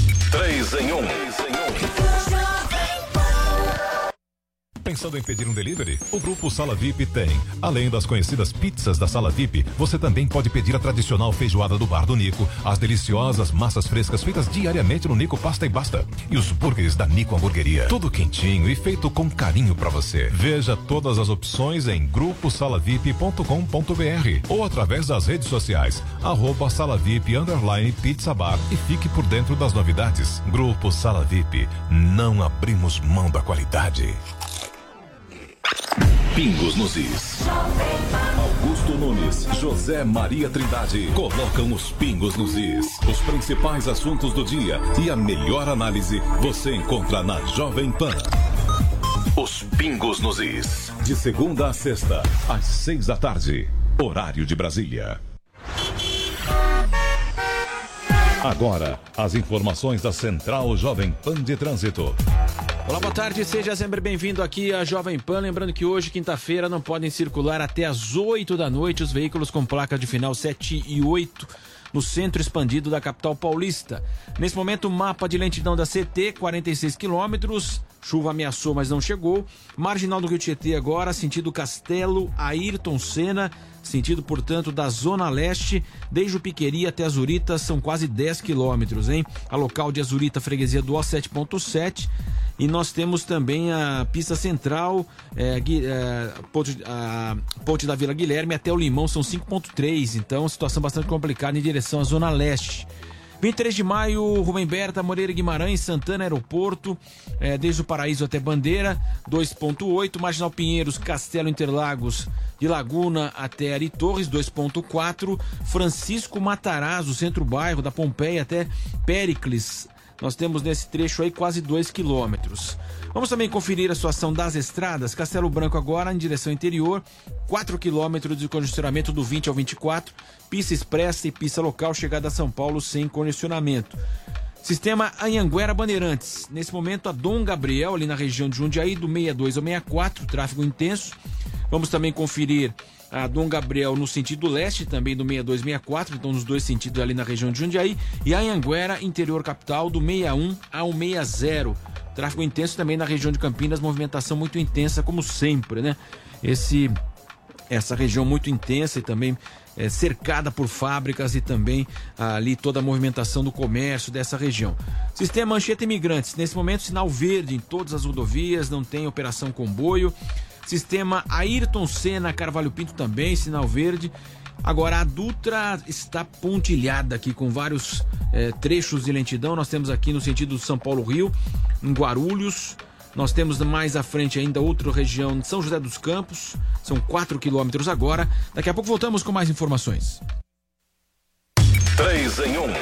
três em um. Pensando em pedir um delivery? O Grupo Sala V I P tem. Além das conhecidas pizzas da Sala V I P, você também pode pedir a tradicional feijoada do Bar do Nico, as deliciosas massas frescas feitas diariamente no Nico Pasta e Basta, e os burgers da Nico Hamburgueria. Tudo quentinho e feito com carinho pra você. Veja todas as opções em grupo sala v i p ponto com ponto b r ou através das redes sociais, arroba salavip, underline, pizza bar, e fique por dentro das novidades. Grupo Sala V I P. Não abrimos mão da qualidade. Pingos nos Is. Augusto Nunes, José Maria Trindade colocam os pingos nos Is. Os principais assuntos do dia e a melhor análise você encontra na Jovem Pan. Os Pingos nos Is. De segunda a sexta, às seis da tarde. Horário de Brasília. Agora, as informações da Central Jovem Pan de Trânsito. Olá, boa tarde, seja sempre bem-vindo aqui à Jovem Pan. Lembrando que hoje, quinta-feira, não podem circular até às oito da noite os veículos com placa de final sete e oito no centro expandido da capital paulista. Nesse momento, o mapa de lentidão da C T, quarenta e seis quilômetros. Chuva ameaçou, mas não chegou. Marginal do Rio Tietê agora, sentido Castelo, Ayrton Senna, sentido, portanto, da Zona Leste, desde o Piqueri até Azurita, são quase dez quilômetros, hein? A local de Azurita, freguesia do O sete ponto sete. E nós temos também a pista central, é, é, ponte, a ponte da Vila Guilherme até o Limão, são cinco ponto três. Então, situação bastante complicada em direção à Zona Leste. vinte e três de maio, Rubem Berta, Moreira Guimarães, Santana, Aeroporto, é, desde o Paraíso até Bandeira, dois ponto oito. Marginal Pinheiros, Castelo Interlagos, de Laguna até Ari Torres, dois ponto quatro. Francisco Matarazzo, centro-bairro, da Pompeia até Péricles. Nós temos nesse trecho aí quase dois quilômetros. Vamos também conferir a situação das estradas. Castelo Branco agora em direção interior, quatro quilômetros de congestionamento do vinte ao vinte e quatro. Pista expressa e pista local, chegada a São Paulo sem congestionamento. Sistema Anhanguera Bandeirantes. Nesse momento, a Dom Gabriel, ali na região de Jundiaí, do sessenta e dois ao sessenta e quatro, tráfego intenso. Vamos também conferir a Dom Gabriel no sentido leste, também do sessenta e dois ao sessenta e quatro, então nos dois sentidos ali na região de Jundiaí. E a Anhanguera, interior capital, do sessenta e um ao sessenta. Tráfego intenso também na região de Campinas, movimentação muito intensa, como sempre, né? Esse, essa região muito intensa e também é, cercada por fábricas e também ali toda a movimentação do comércio dessa região. Sistema Anchieta Imigrantes, nesse momento sinal verde em todas as rodovias, não tem operação comboio. Sistema Ayrton Senna, Carvalho Pinto também, sinal verde. Agora a Dutra está pontilhada aqui com vários é, trechos de lentidão. Nós temos aqui no sentido São Paulo-Rio, em Guarulhos. Nós temos mais à frente ainda outra região de São José dos Campos. São quatro quilômetros agora. Daqui a pouco voltamos com mais informações. três em um.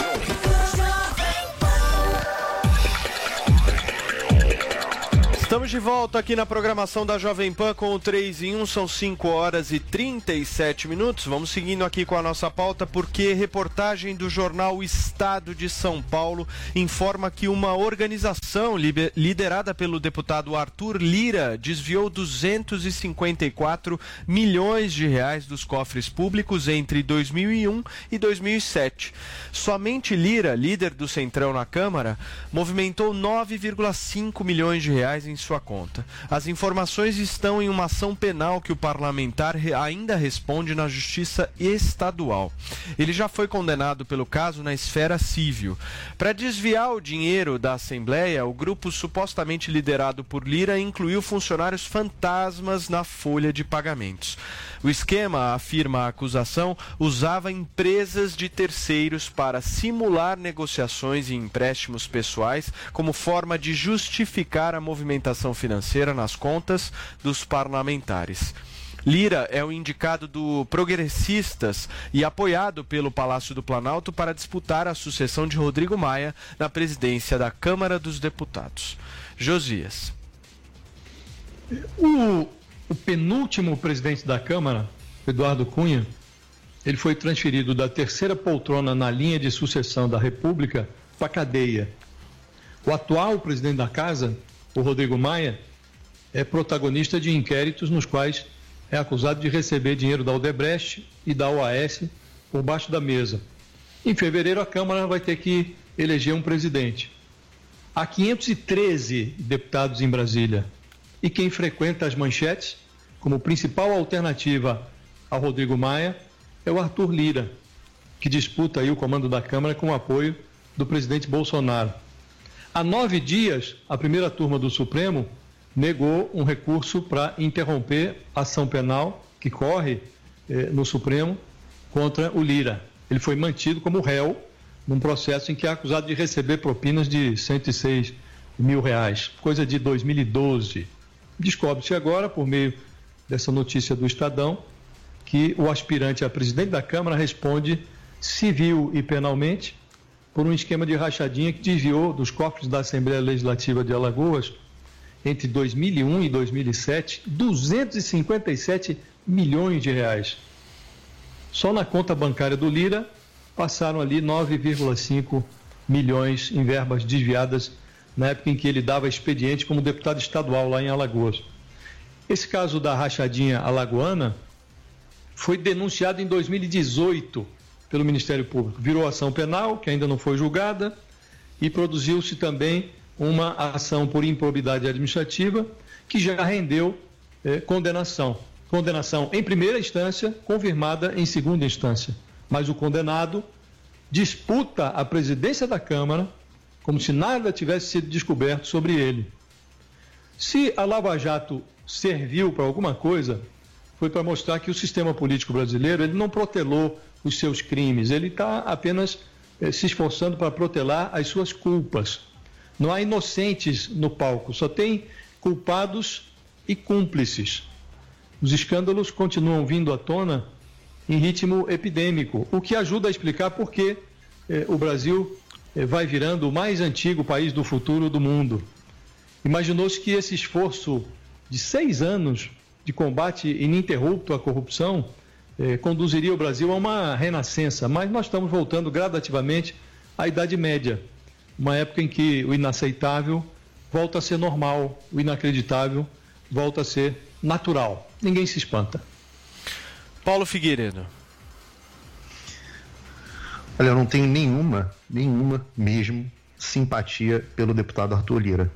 Estamos de volta aqui na programação da Jovem Pan com o três em um, são cinco horas e trinta e sete minutos. Vamos seguindo aqui com a nossa pauta, porque reportagem do jornal Estado de São Paulo informa que uma organização liderada pelo deputado Arthur Lira desviou duzentos e cinquenta e quatro milhões de reais dos cofres públicos entre dois mil e um e dois mil e sete. Somente Lira, líder do Centrão na Câmara, movimentou nove vírgula cinco milhões de reais em sua conta. As informações estão em uma ação penal que o parlamentar ainda responde na Justiça Estadual. Ele já foi condenado pelo caso na esfera civil. Para desviar o dinheiro da Assembleia, o grupo supostamente liderado por Lira incluiu funcionários fantasmas na folha de pagamentos. O esquema, afirma a acusação, usava empresas de terceiros para simular negociações e empréstimos pessoais como forma de justificar a movimentação financeira nas contas dos parlamentares. Lira é o indicado do Progressistas e apoiado pelo Palácio do Planalto para disputar a sucessão de Rodrigo Maia na presidência da Câmara dos Deputados. Josias. O, o penúltimo presidente da Câmara, Eduardo Cunha, ele foi transferido da terceira poltrona na linha de sucessão da República para a cadeia. O atual presidente da Casa, o Rodrigo Maia, é protagonista de inquéritos nos quais é acusado de receber dinheiro da Odebrecht e da O A S por baixo da mesa. Em fevereiro, a Câmara vai ter que eleger um presidente. Há quinhentos e treze deputados em Brasília. E quem frequenta as manchetes, como principal alternativa ao Rodrigo Maia, é o Arthur Lira, que disputa aí o comando da Câmara com o apoio do presidente Bolsonaro. Há nove dias, a primeira turma do Supremo negou um recurso para interromper a ação penal que corre eh, no Supremo contra o Lira. Ele foi mantido como réu num processo em que é acusado de receber propinas de cento e seis mil reais, coisa de dois mil e doze. Descobre-se agora, por meio dessa notícia do Estadão, que o aspirante a presidente da Câmara responde civil e penalmente por um esquema de rachadinha que desviou dos cofres da Assembleia Legislativa de Alagoas, entre dois mil e um e dois mil e sete, duzentos e cinquenta e sete milhões de reais. Só na conta bancária do Lira passaram ali nove vírgula cinco milhões em verbas desviadas na época em que ele dava expediente como deputado estadual lá em Alagoas. Esse caso da rachadinha alagoana foi denunciado em dois mil e dezoito pelo Ministério Público. Virou ação penal, que ainda não foi julgada, e produziu-se também uma ação por improbidade administrativa, que já rendeu eh, condenação. Condenação em primeira instância, confirmada em segunda instância. Mas o condenado disputa a presidência da Câmara como se nada tivesse sido descoberto sobre ele. Se a Lava Jato serviu para alguma coisa, foi para mostrar que o sistema político brasileiro ele não protelou os seus crimes, ele está apenas eh, se esforçando para protelar as suas culpas. Não há inocentes no palco, só tem culpados e cúmplices. Os escândalos continuam vindo à tona em ritmo epidêmico, o que ajuda a explicar por que eh, o Brasil eh, vai virando o mais antigo país do futuro do mundo. Imaginou-se que esse esforço de seis anos de combate ininterrupto à corrupção eh, conduziria o Brasil a uma renascença, mas nós estamos voltando gradativamente à Idade Média, uma época em que o inaceitável volta a ser normal, o inacreditável volta a ser natural. Ninguém se espanta. Paulo Figueiredo. Olha, eu não tenho nenhuma, nenhuma mesmo simpatia pelo deputado Arthur Lira.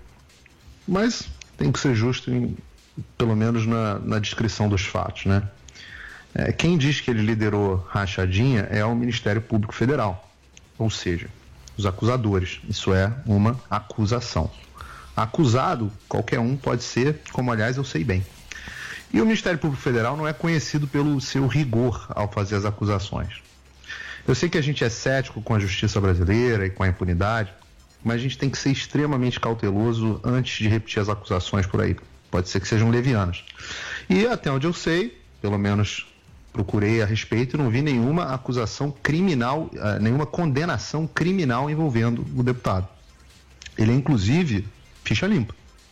Mas tem que ser justo, em, pelo menos na, na descrição dos fatos, né? É, quem diz que ele liderou rachadinha é o Ministério Público Federal, ou seja, os acusadores. Isso é uma acusação. Acusado, qualquer um pode ser, como aliás eu sei bem. E o Ministério Público Federal não é conhecido pelo seu rigor ao fazer as acusações. Eu sei que a gente é cético com a justiça brasileira e com a impunidade, mas a gente tem que ser extremamente cauteloso antes de repetir as acusações por aí. Pode ser que sejam levianas. E até onde eu sei, pelo menos procurei a respeito, não vi nenhuma acusação criminal, nenhuma condenação criminal envolvendo o deputado. Ele é, inclusive, ficha limpa.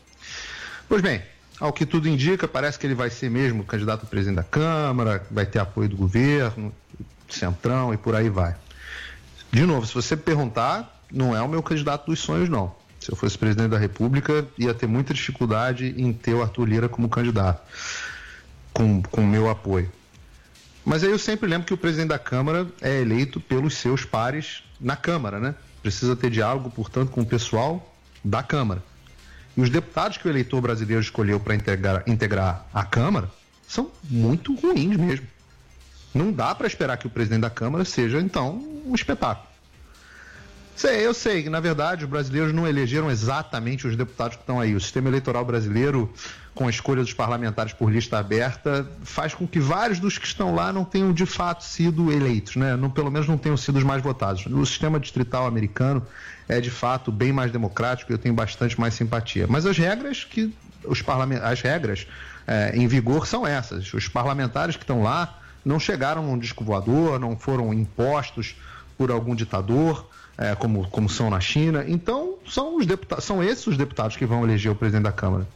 Pois bem, ao que tudo indica, parece que ele vai ser mesmo candidato a presidente da Câmara, vai ter apoio do governo, Centrão e por aí vai. De novo, se você perguntar, não é o meu candidato dos sonhos, não. Se eu fosse presidente da República, ia ter muita dificuldade em ter o Arthur Lira como candidato, com o meu apoio. Mas aí eu sempre lembro que o presidente da Câmara é eleito pelos seus pares na Câmara, né? Precisa ter diálogo, portanto, com o pessoal da Câmara. E os deputados que o eleitor brasileiro escolheu para integrar, integrar a Câmara são muito ruins mesmo. Não dá para esperar que o presidente da Câmara seja, então, um espetáculo. Sei, eu sei que, na verdade, os brasileiros não elegeram exatamente os deputados que estão aí. O sistema eleitoral brasileiro, com a escolha dos parlamentares por lista aberta, faz com que vários dos que estão lá não tenham, de fato, sido eleitos, né? Não, pelo menos não tenham sido os mais votados. O sistema distrital americano é, de fato, bem mais democrático e eu tenho bastante mais simpatia. Mas as regras, que os parlament... as regras é, em vigor são essas. Os parlamentares que estão lá não chegaram num disco voador, não foram impostos por algum ditador, É, como, como são na China. Então, são, os deputados, são esses os deputados que vão eleger o presidente da Câmara.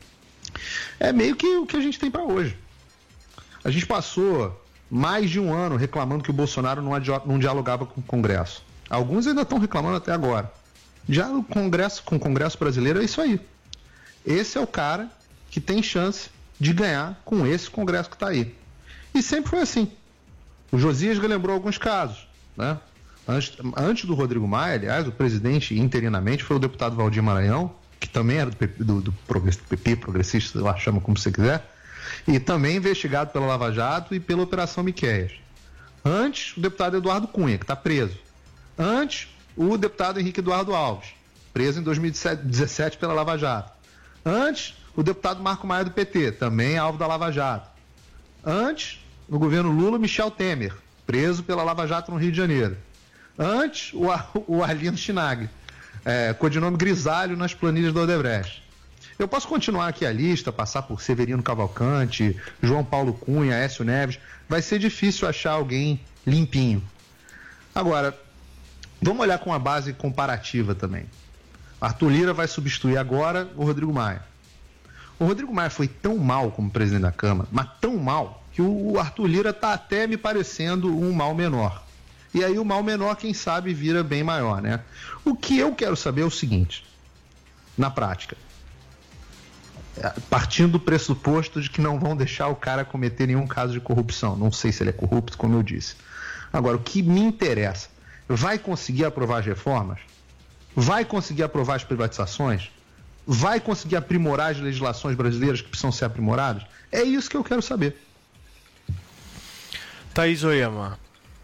É meio que o que a gente tem para hoje. A gente passou mais de um ano reclamando que o Bolsonaro não, adi- não dialogava com o Congresso. Alguns ainda estão reclamando até agora. Já no Congresso, com o Congresso brasileiro, é isso aí. Esse é o cara que tem chance de ganhar com esse Congresso que está aí. E sempre foi assim. O Josias lembrou alguns casos, né? Antes, antes do Rodrigo Maia, aliás, o presidente interinamente foi o deputado Valdir Maranhão, que também era do P P, do, do P P progressista, lá chama como você quiser, e também investigado pela Lava Jato e pela Operação Miqueias. Antes, o deputado Eduardo Cunha, que está preso. Antes, o deputado Henrique Eduardo Alves, preso em dois mil e dezessete pela Lava Jato. Antes, o deputado Marco Maia do P T, também alvo da Lava Jato. Antes, no governo Lula, Michel Temer, preso pela Lava Jato no Rio de Janeiro. Antes, o, o Arlindo Chinagli, é, codinome Grisalho nas planilhas do Odebrecht. Eu posso continuar aqui a lista, passar por Severino Cavalcante, João Paulo Cunha, Aécio Neves. Vai ser difícil achar alguém limpinho. Agora, vamos olhar com a base comparativa também. Arthur Lira vai substituir agora o Rodrigo Maia. O Rodrigo Maia foi tão mal como presidente da Câmara, mas tão mal, que o Arthur Lira está até me parecendo um mal menor. E aí o mal menor, quem sabe, vira bem maior, né? O que eu quero saber é o seguinte, na prática, partindo do pressuposto de que não vão deixar o cara cometer nenhum caso de corrupção. Não sei se ele é corrupto, como eu disse. Agora, o que me interessa, vai conseguir aprovar as reformas? Vai conseguir aprovar as privatizações? Vai conseguir aprimorar as legislações brasileiras que precisam ser aprimoradas? É isso que eu quero saber. Thaís Oyama.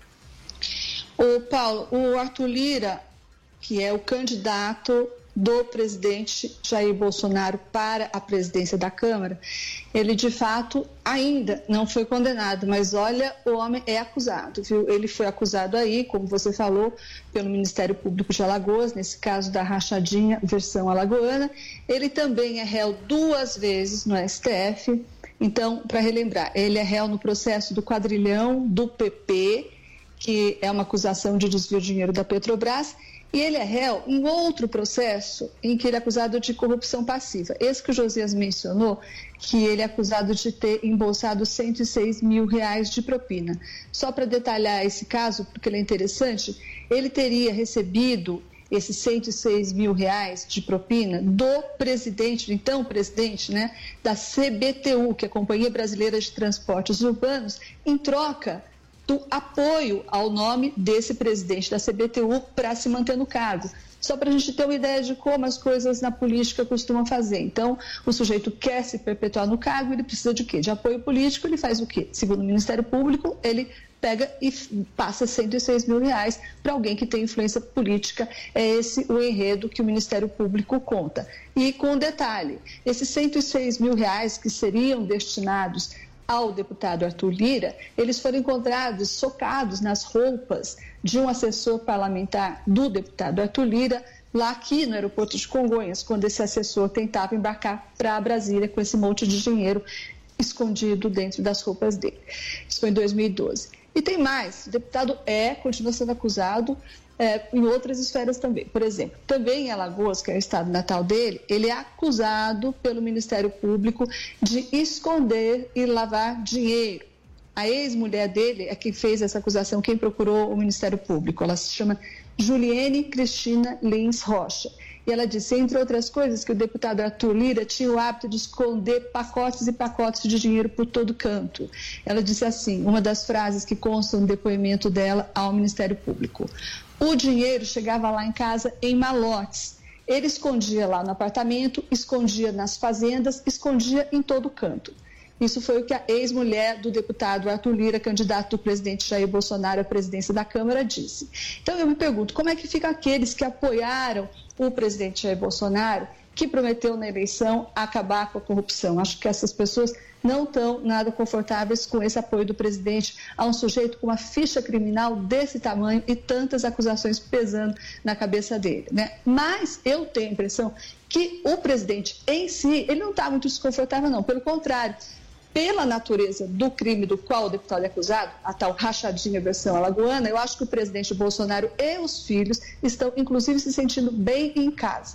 O Paulo, o Arthur Lira, que é o candidato do presidente Jair Bolsonaro para a presidência da Câmara, ele de fato ainda não foi condenado, mas olha, o homem é acusado, viu? Ele foi acusado aí, como você falou, pelo Ministério Público de Alagoas, nesse caso da rachadinha versão alagoana. Ele também é réu duas vezes no S T F. Então, para relembrar, ele é réu no processo do quadrilhão do P P, que é uma acusação de desvio de dinheiro da Petrobras, e ele é réu em outro processo em que ele é acusado de corrupção passiva. Esse que o Josias mencionou, que ele é acusado de ter embolsado cento e seis mil reais de propina. Só para detalhar esse caso, porque ele é interessante, ele teria recebido esses cento e seis mil reais de propina do presidente, do então presidente, né, da C B T U, que é a Companhia Brasileira de Transportes Urbanos, em troca do apoio ao nome desse presidente da C B T U para se manter no cargo. Só para a gente ter uma ideia de como as coisas na política costumam fazer. Então, o sujeito quer se perpetuar no cargo, ele precisa de quê? De apoio político, ele faz o quê? Segundo o Ministério Público, ele pega e passa cento e seis mil reais para alguém que tem influência política. É esse o enredo que o Ministério Público conta. E com um detalhe, esses cento e seis mil reais que seriam destinados ao deputado Arthur Lira, eles foram encontrados socados nas roupas de um assessor parlamentar do deputado Arthur Lira, lá aqui no aeroporto de Congonhas, quando esse assessor tentava embarcar para Brasília com esse monte de dinheiro escondido dentro das roupas dele. Isso foi em dois mil e doze. E tem mais, o deputado é, continua sendo acusado é, em outras esferas também. Por exemplo, também em Alagoas, que é o estado natal dele, ele é acusado pelo Ministério Público de esconder e lavar dinheiro. A ex-mulher dele é quem fez essa acusação, quem procurou o Ministério Público. Ela se chama Juliene Cristina Lins Rocha. E ela disse, entre outras coisas, que o deputado Arthur Lira tinha o hábito de esconder pacotes e pacotes de dinheiro por todo canto. Ela disse assim, uma das frases que constam no depoimento dela ao Ministério Público: o dinheiro chegava lá em casa em malotes. Ele escondia lá no apartamento, escondia nas fazendas, escondia em todo canto. Isso foi o que a ex-mulher do deputado Arthur Lira, candidato do presidente Jair Bolsonaro à presidência da Câmara, disse. Então eu me pergunto, como é que ficam aqueles que apoiaram o presidente Jair Bolsonaro, que prometeu na eleição acabar com a corrupção? Acho que essas pessoas não estão nada confortáveis com esse apoio do presidente a um sujeito com uma ficha criminal desse tamanho e tantas acusações pesando na cabeça dele, né? Mas eu tenho a impressão que o presidente em si, ele não está muito desconfortável, não. Pelo contrário, pela natureza do crime do qual o deputado é acusado, a tal rachadinha versão alagoana, eu acho que o presidente Bolsonaro e os filhos estão, inclusive, se sentindo bem em casa.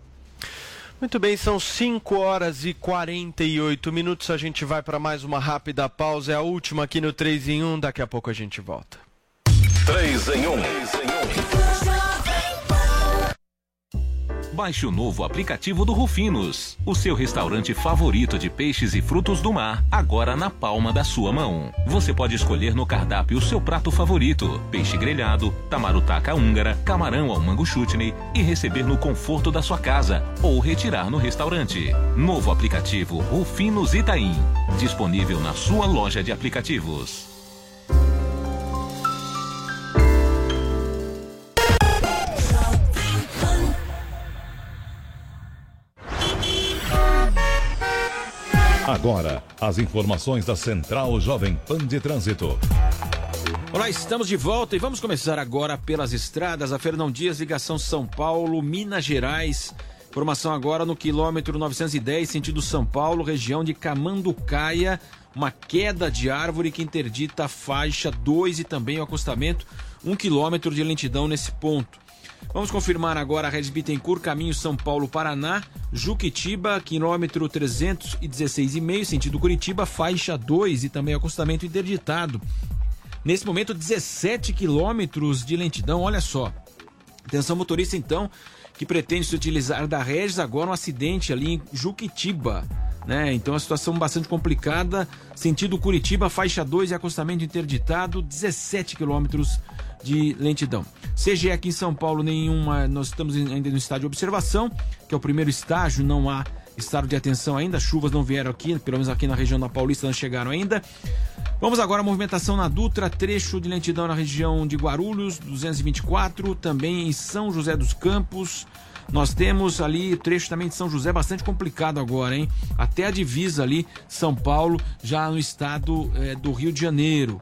Muito bem, são cinco horas e quarenta e oito minutos. A gente vai para mais uma rápida pausa. É a última aqui no três em um. Daqui a pouco a gente volta. três em um. Baixe o novo aplicativo do Rufinos, o seu restaurante favorito de peixes e frutos do mar, agora na palma da sua mão. Você pode escolher no cardápio o seu prato favorito, peixe grelhado, tamarutaca húngara, camarão ao mango chutney, e receber no conforto da sua casa ou retirar no restaurante. Novo aplicativo Rufinos Itaim, disponível na sua loja de aplicativos. Agora, as informações da Central Jovem Pan de Trânsito. Olá, estamos de volta e vamos começar agora pelas estradas. A Fernão Dias, ligação São Paulo, Minas Gerais. Informação agora no quilômetro novecentos e dez, sentido São Paulo, região de Camanducaia. Uma queda de árvore que interdita a faixa dois e também o acostamento. Um quilômetro de lentidão nesse ponto. Vamos confirmar agora a Regis Bittencourt, caminho São Paulo-Paraná, Juquitiba, quilômetro trezentos e dezesseis e meio, sentido Curitiba, faixa dois e também acostamento interditado. Nesse momento, dezessete quilômetros de lentidão, olha só. Atenção motorista, então, que pretende se utilizar da Regis, agora um acidente ali em Juquitiba, né? Então, a situação bastante complicada, sentido Curitiba, faixa dois e acostamento interditado, dezessete quilômetros de lentidão. C G aqui em São Paulo, nenhuma, nós estamos ainda no estágio de observação, que é o primeiro estágio, não há estado de atenção ainda, chuvas não vieram aqui, pelo menos aqui na região da Paulista não chegaram ainda. Vamos agora à movimentação na Dutra, trecho de lentidão na região de Guarulhos, duzentos e vinte e quatro, também em São José dos Campos. Nós temos ali trecho também de São José, bastante complicado agora, hein? Até a divisa ali, São Paulo, já no estado é, do Rio de Janeiro.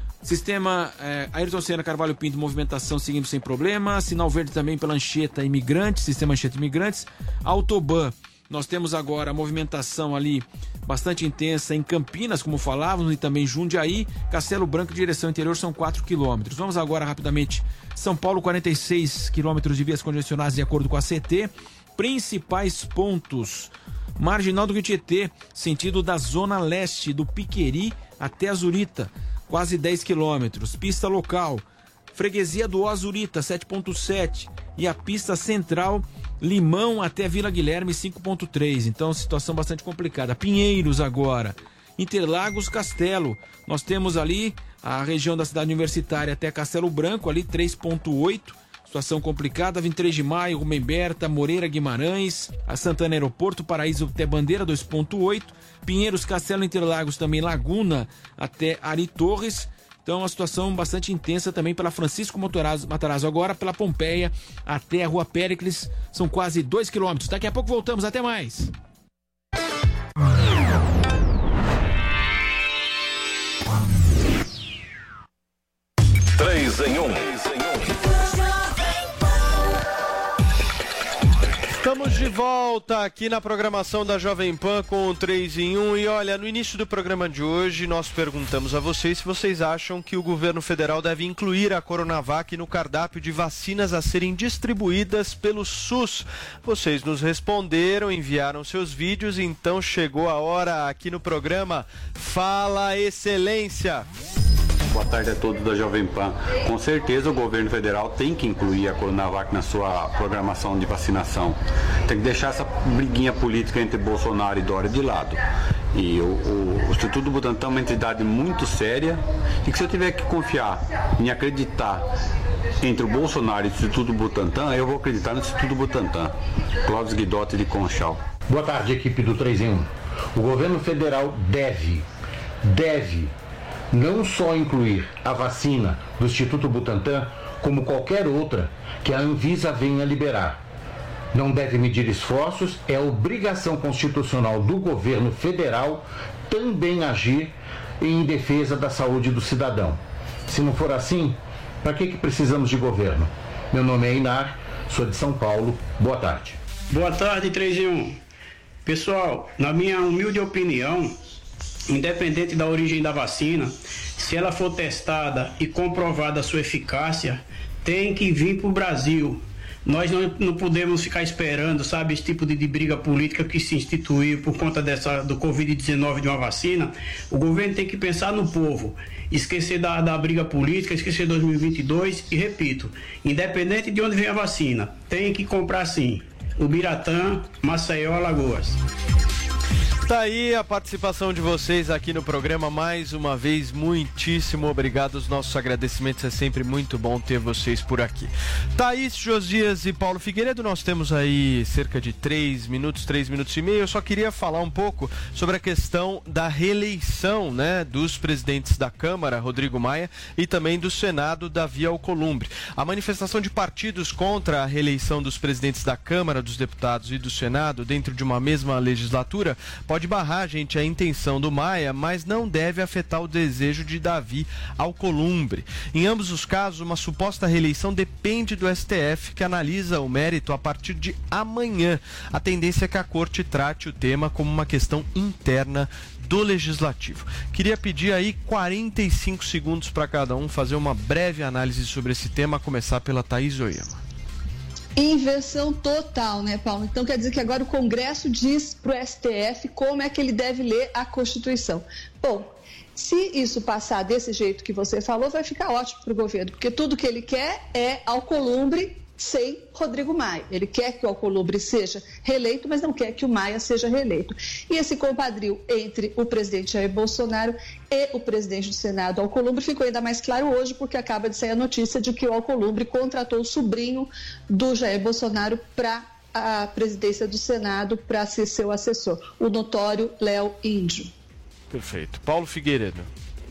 Sistema é, Ayrton Senna Carvalho Pinto, movimentação seguindo sem problema. Sinal verde também pela Anchieta Imigrantes, sistema Anchieta Imigrantes. Autoban, nós temos agora a movimentação ali bastante intensa em Campinas, como falávamos, e também Jundiaí. Castelo Branco, direção interior, são quatro quilômetros. Vamos agora rapidamente. São Paulo, quarenta e seis quilômetros de vias congestionadas de acordo com a C T. Principais pontos: Marginal do Rio Tietê, sentido da zona leste, do Piqueri até Azurita, quase dez quilômetros. Pista local, Freguesia do Azurita, sete ponto sete. E a pista central, Limão até Vila Guilherme, cinco ponto três. Então, situação bastante complicada. Pinheiros agora, Interlagos, Castelo. Nós temos ali a região da cidade universitária até Castelo Branco, ali três ponto oito. Situação complicada. vinte e três de maio, Rubem Berta, Moreira Guimarães, a Santana Aeroporto, Paraíso até Bandeira, dois ponto oito. Pinheiros, Castelo, Interlagos, também Laguna até Ari Torres. Então, uma situação bastante intensa também pela Francisco Matarazzo, agora pela Pompeia até a Rua Péricles, são quase dois quilômetros. Daqui a pouco voltamos, até mais. Três em um. Estamos de volta aqui na programação da Jovem Pan com o três em um. E olha, no início do programa de hoje nós perguntamos a vocês se vocês acham que o governo federal deve incluir a Coronavac no cardápio de vacinas a serem distribuídas pelo SUS. Vocês nos responderam, enviaram seus vídeos, então chegou a hora aqui no programa Fala Excelência. Boa tarde a todos da Jovem Pan. Com certeza o governo federal tem que incluir a Coronavac na sua programação de vacinação. Tem que deixar essa briguinha política entre Bolsonaro e Dória de lado. E o, o, o Instituto Butantan é uma entidade muito séria e que se eu tiver que confiar em acreditar entre o Bolsonaro e o Instituto Butantan, eu vou acreditar no Instituto Butantan. Clóvis Guidotti de Conchal. Boa tarde, equipe do três em um. O governo federal deve, deve não só incluir a vacina do Instituto Butantan, como qualquer outra que a Anvisa venha liberar. Não deve medir esforços, é obrigação constitucional do governo federal também agir em defesa da saúde do cidadão. Se não for assim, para que, que precisamos de governo? Meu nome é Inar, sou de São Paulo, boa tarde. Boa tarde, três em um. Pessoal, na minha humilde opinião, independente da origem da vacina, se ela for testada e comprovada a sua eficácia, tem que vir para o Brasil. Nós não, não podemos ficar esperando, sabe, esse tipo de, de briga política que se instituiu por conta dessa, do covid dezenove de uma vacina. O governo tem que pensar no povo, esquecer da, da briga política, esquecer dois mil e vinte e dois e, repito, independente de onde vem a vacina, tem que comprar sim. Ubiratã, Maceió, Alagoas. Tá aí a participação de vocês aqui no programa, mais uma vez, muitíssimo obrigado, os nossos agradecimentos, é sempre muito bom ter vocês por aqui. Thaís, Josias e Paulo Figueiredo, nós temos aí cerca de três minutos, três minutos e meio, eu só queria falar um pouco sobre a questão da reeleição, né, dos presidentes da Câmara, Rodrigo Maia, e também do Senado, Davi Alcolumbre. A manifestação de partidos contra a reeleição dos presidentes da Câmara, dos deputados e do Senado, dentro de uma mesma legislatura, pode Pode barrar, gente, a intenção do Maia, mas não deve afetar o desejo de Davi Alcolumbre. Em ambos os casos, uma suposta reeleição depende do S T F, que analisa o mérito a partir de amanhã. A tendência é que a Corte trate o tema como uma questão interna do Legislativo. Queria pedir aí quarenta e cinco segundos para cada um fazer uma breve análise sobre esse tema, a começar pela Thaís Oyama. Inversão total, né, Paulo? Então quer dizer que agora o Congresso diz para o S T F como é que ele deve ler a Constituição. Bom, se isso passar desse jeito que você falou, vai ficar ótimo para o governo, porque tudo que ele quer é Alcolumbre sem Rodrigo Maia. Ele quer que o Alcolumbre seja reeleito, mas não quer que o Maia seja reeleito. E esse compadrio entre o presidente Jair Bolsonaro e o presidente do Senado, Alcolumbre, ficou ainda mais claro hoje, porque acaba de sair a notícia de que o Alcolumbre contratou o sobrinho do Jair Bolsonaro para a presidência do Senado, para ser seu assessor, o notório Léo Índio. Perfeito. Paulo Figueiredo.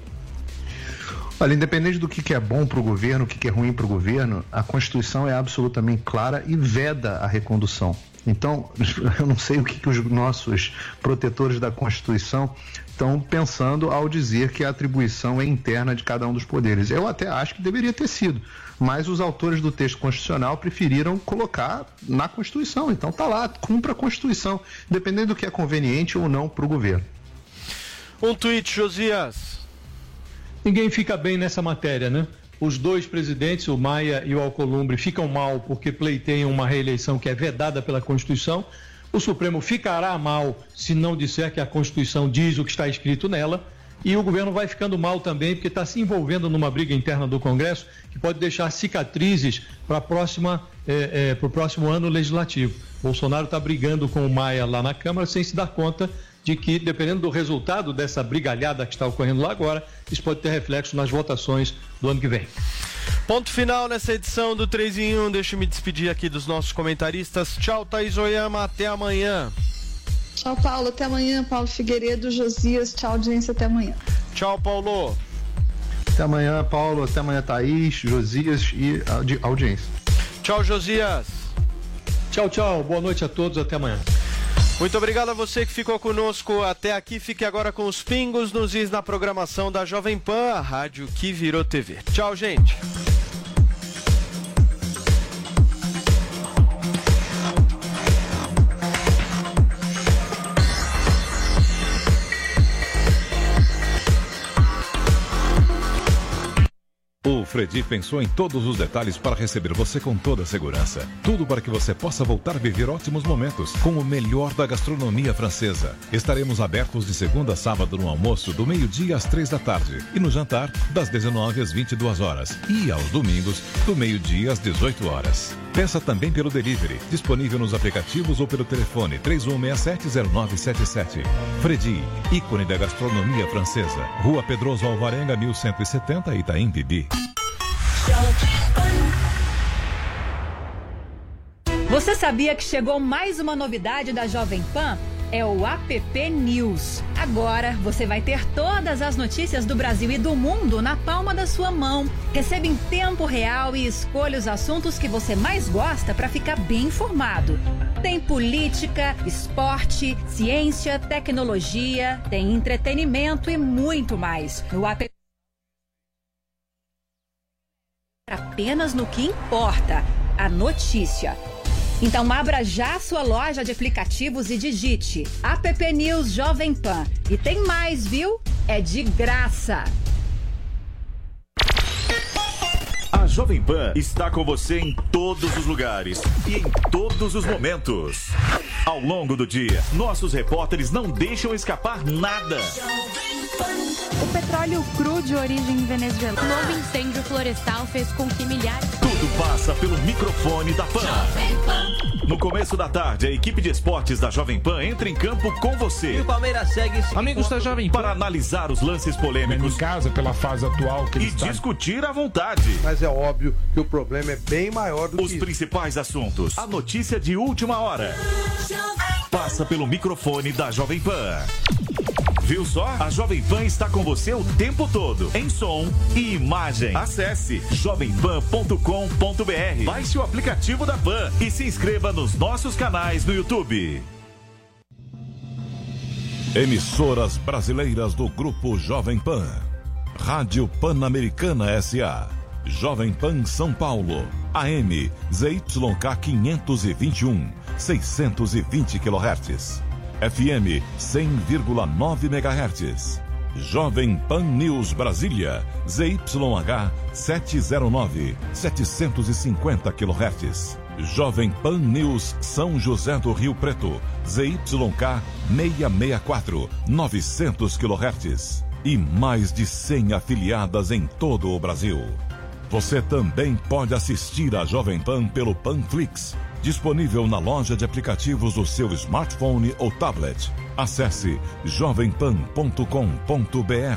Olha, independente do que é bom para o governo, o que é ruim para o governo, a Constituição é absolutamente clara e veda a recondução. Então, eu não sei o que, que os nossos protetores da Constituição estão pensando ao dizer que a atribuição é interna de cada um dos poderes. Eu até acho que deveria ter sido, mas os autores do texto constitucional preferiram colocar na Constituição. Então tá lá, cumpra a Constituição, dependendo do que é conveniente ou não para o governo. Um tweet, Josias. Ninguém fica bem nessa matéria, né? Os dois presidentes, o Maia e o Alcolumbre, ficam mal porque pleiteiam uma reeleição que é vedada pela Constituição. O Supremo ficará mal se não disser que a Constituição diz o que está escrito nela. E o governo vai ficando mal também porque está se envolvendo numa briga interna do Congresso que pode deixar cicatrizes para a próxima, é, é, para o próximo ano legislativo. Bolsonaro está brigando com o Maia lá na Câmara sem se dar conta de que, dependendo do resultado dessa brigalhada que está ocorrendo lá agora, isso pode ter reflexo nas votações do ano que vem. Ponto final nessa edição do três em um. Deixa eu me despedir aqui dos nossos comentaristas. Tchau, Thaís Oyama. Até amanhã. Tchau, Paulo. Até amanhã. Paulo Figueiredo, Josias. Tchau, audiência. Até amanhã. Tchau, Paulo. Até amanhã, Paulo. Até amanhã, Thaís, Josias e audi- audiência. Tchau, Josias. Tchau, tchau. Boa noite a todos. Até amanhã. Muito obrigado a você que ficou conosco até aqui. Fique agora com os pingos nos is na programação da Jovem Pan, a rádio que virou T V. Tchau, gente. O Fredi pensou em todos os detalhes para receber você com toda a segurança. Tudo para que você possa voltar a viver ótimos momentos com o melhor da gastronomia francesa. Estaremos abertos de segunda a sábado no almoço, do meio-dia às três da tarde. E no jantar, das dezenove às vinte e duas horas. E aos domingos, do meio-dia às dezoito horas. Peça também pelo delivery, disponível nos aplicativos ou pelo telefone três um seis sete zero nove sete sete. Fredi, ícone da gastronomia francesa. Rua Pedroso Alvarenga, mil cento e setenta, Itaim Bibi. Você sabia que chegou mais uma novidade da Jovem Pan? É o App News. Agora você vai ter todas as notícias do Brasil e do mundo na palma da sua mão. Receba em tempo real e escolha os assuntos que você mais gosta para ficar bem informado. Tem política, esporte, ciência, tecnologia, tem entretenimento e muito mais. O app apenas no que importa, a notícia. Então abra já sua loja de aplicativos e digite App News Jovem Pan. E tem mais, viu? É de graça. A Jovem Pan está com você em todos os lugares e em todos os momentos. Ao longo do dia, nossos repórteres não deixam escapar nada. O petróleo cru de origem venezuelana. O novo incêndio florestal fez com que milhares... Tudo passa pelo microfone da Pan. No começo da tarde, a equipe de esportes da Jovem Pan entra em campo com você. E o Palmeiras segue... Amigos da Jovem Pan. Para analisar os lances polêmicos. Em casa, pela fase atual que E ele está... discutir à vontade. Mas é óbvio que o problema é bem maior do que Os isso. principais assuntos. A notícia de última hora. Passa pelo microfone da Jovem Pan. Viu só? A Jovem Pan está com você o tempo todo, em som e imagem. Acesse jovem pan ponto com ponto b r, baixe o aplicativo da Pan e se inscreva nos nossos canais no YouTube. Emissoras brasileiras do Grupo Jovem Pan. Rádio Pan-Americana S A. Jovem Pan São Paulo. A M Z Y K quinhentos e vinte e um, seiscentos e vinte quilohertz. F M cem vírgula nove megahertz. Jovem Pan News Brasília, Z Y H setecentos e nove, setecentos e cinquenta quilohertz. Jovem Pan News São José do Rio Preto, Z Y K seiscentos e sessenta e quatro, novecentos quilohertz. E mais de cem afiliadas em todo o Brasil. Você também pode assistir a Jovem Pan pelo Panflix, disponível na loja de aplicativos do seu smartphone ou tablet. Acesse jovem pan ponto com ponto br.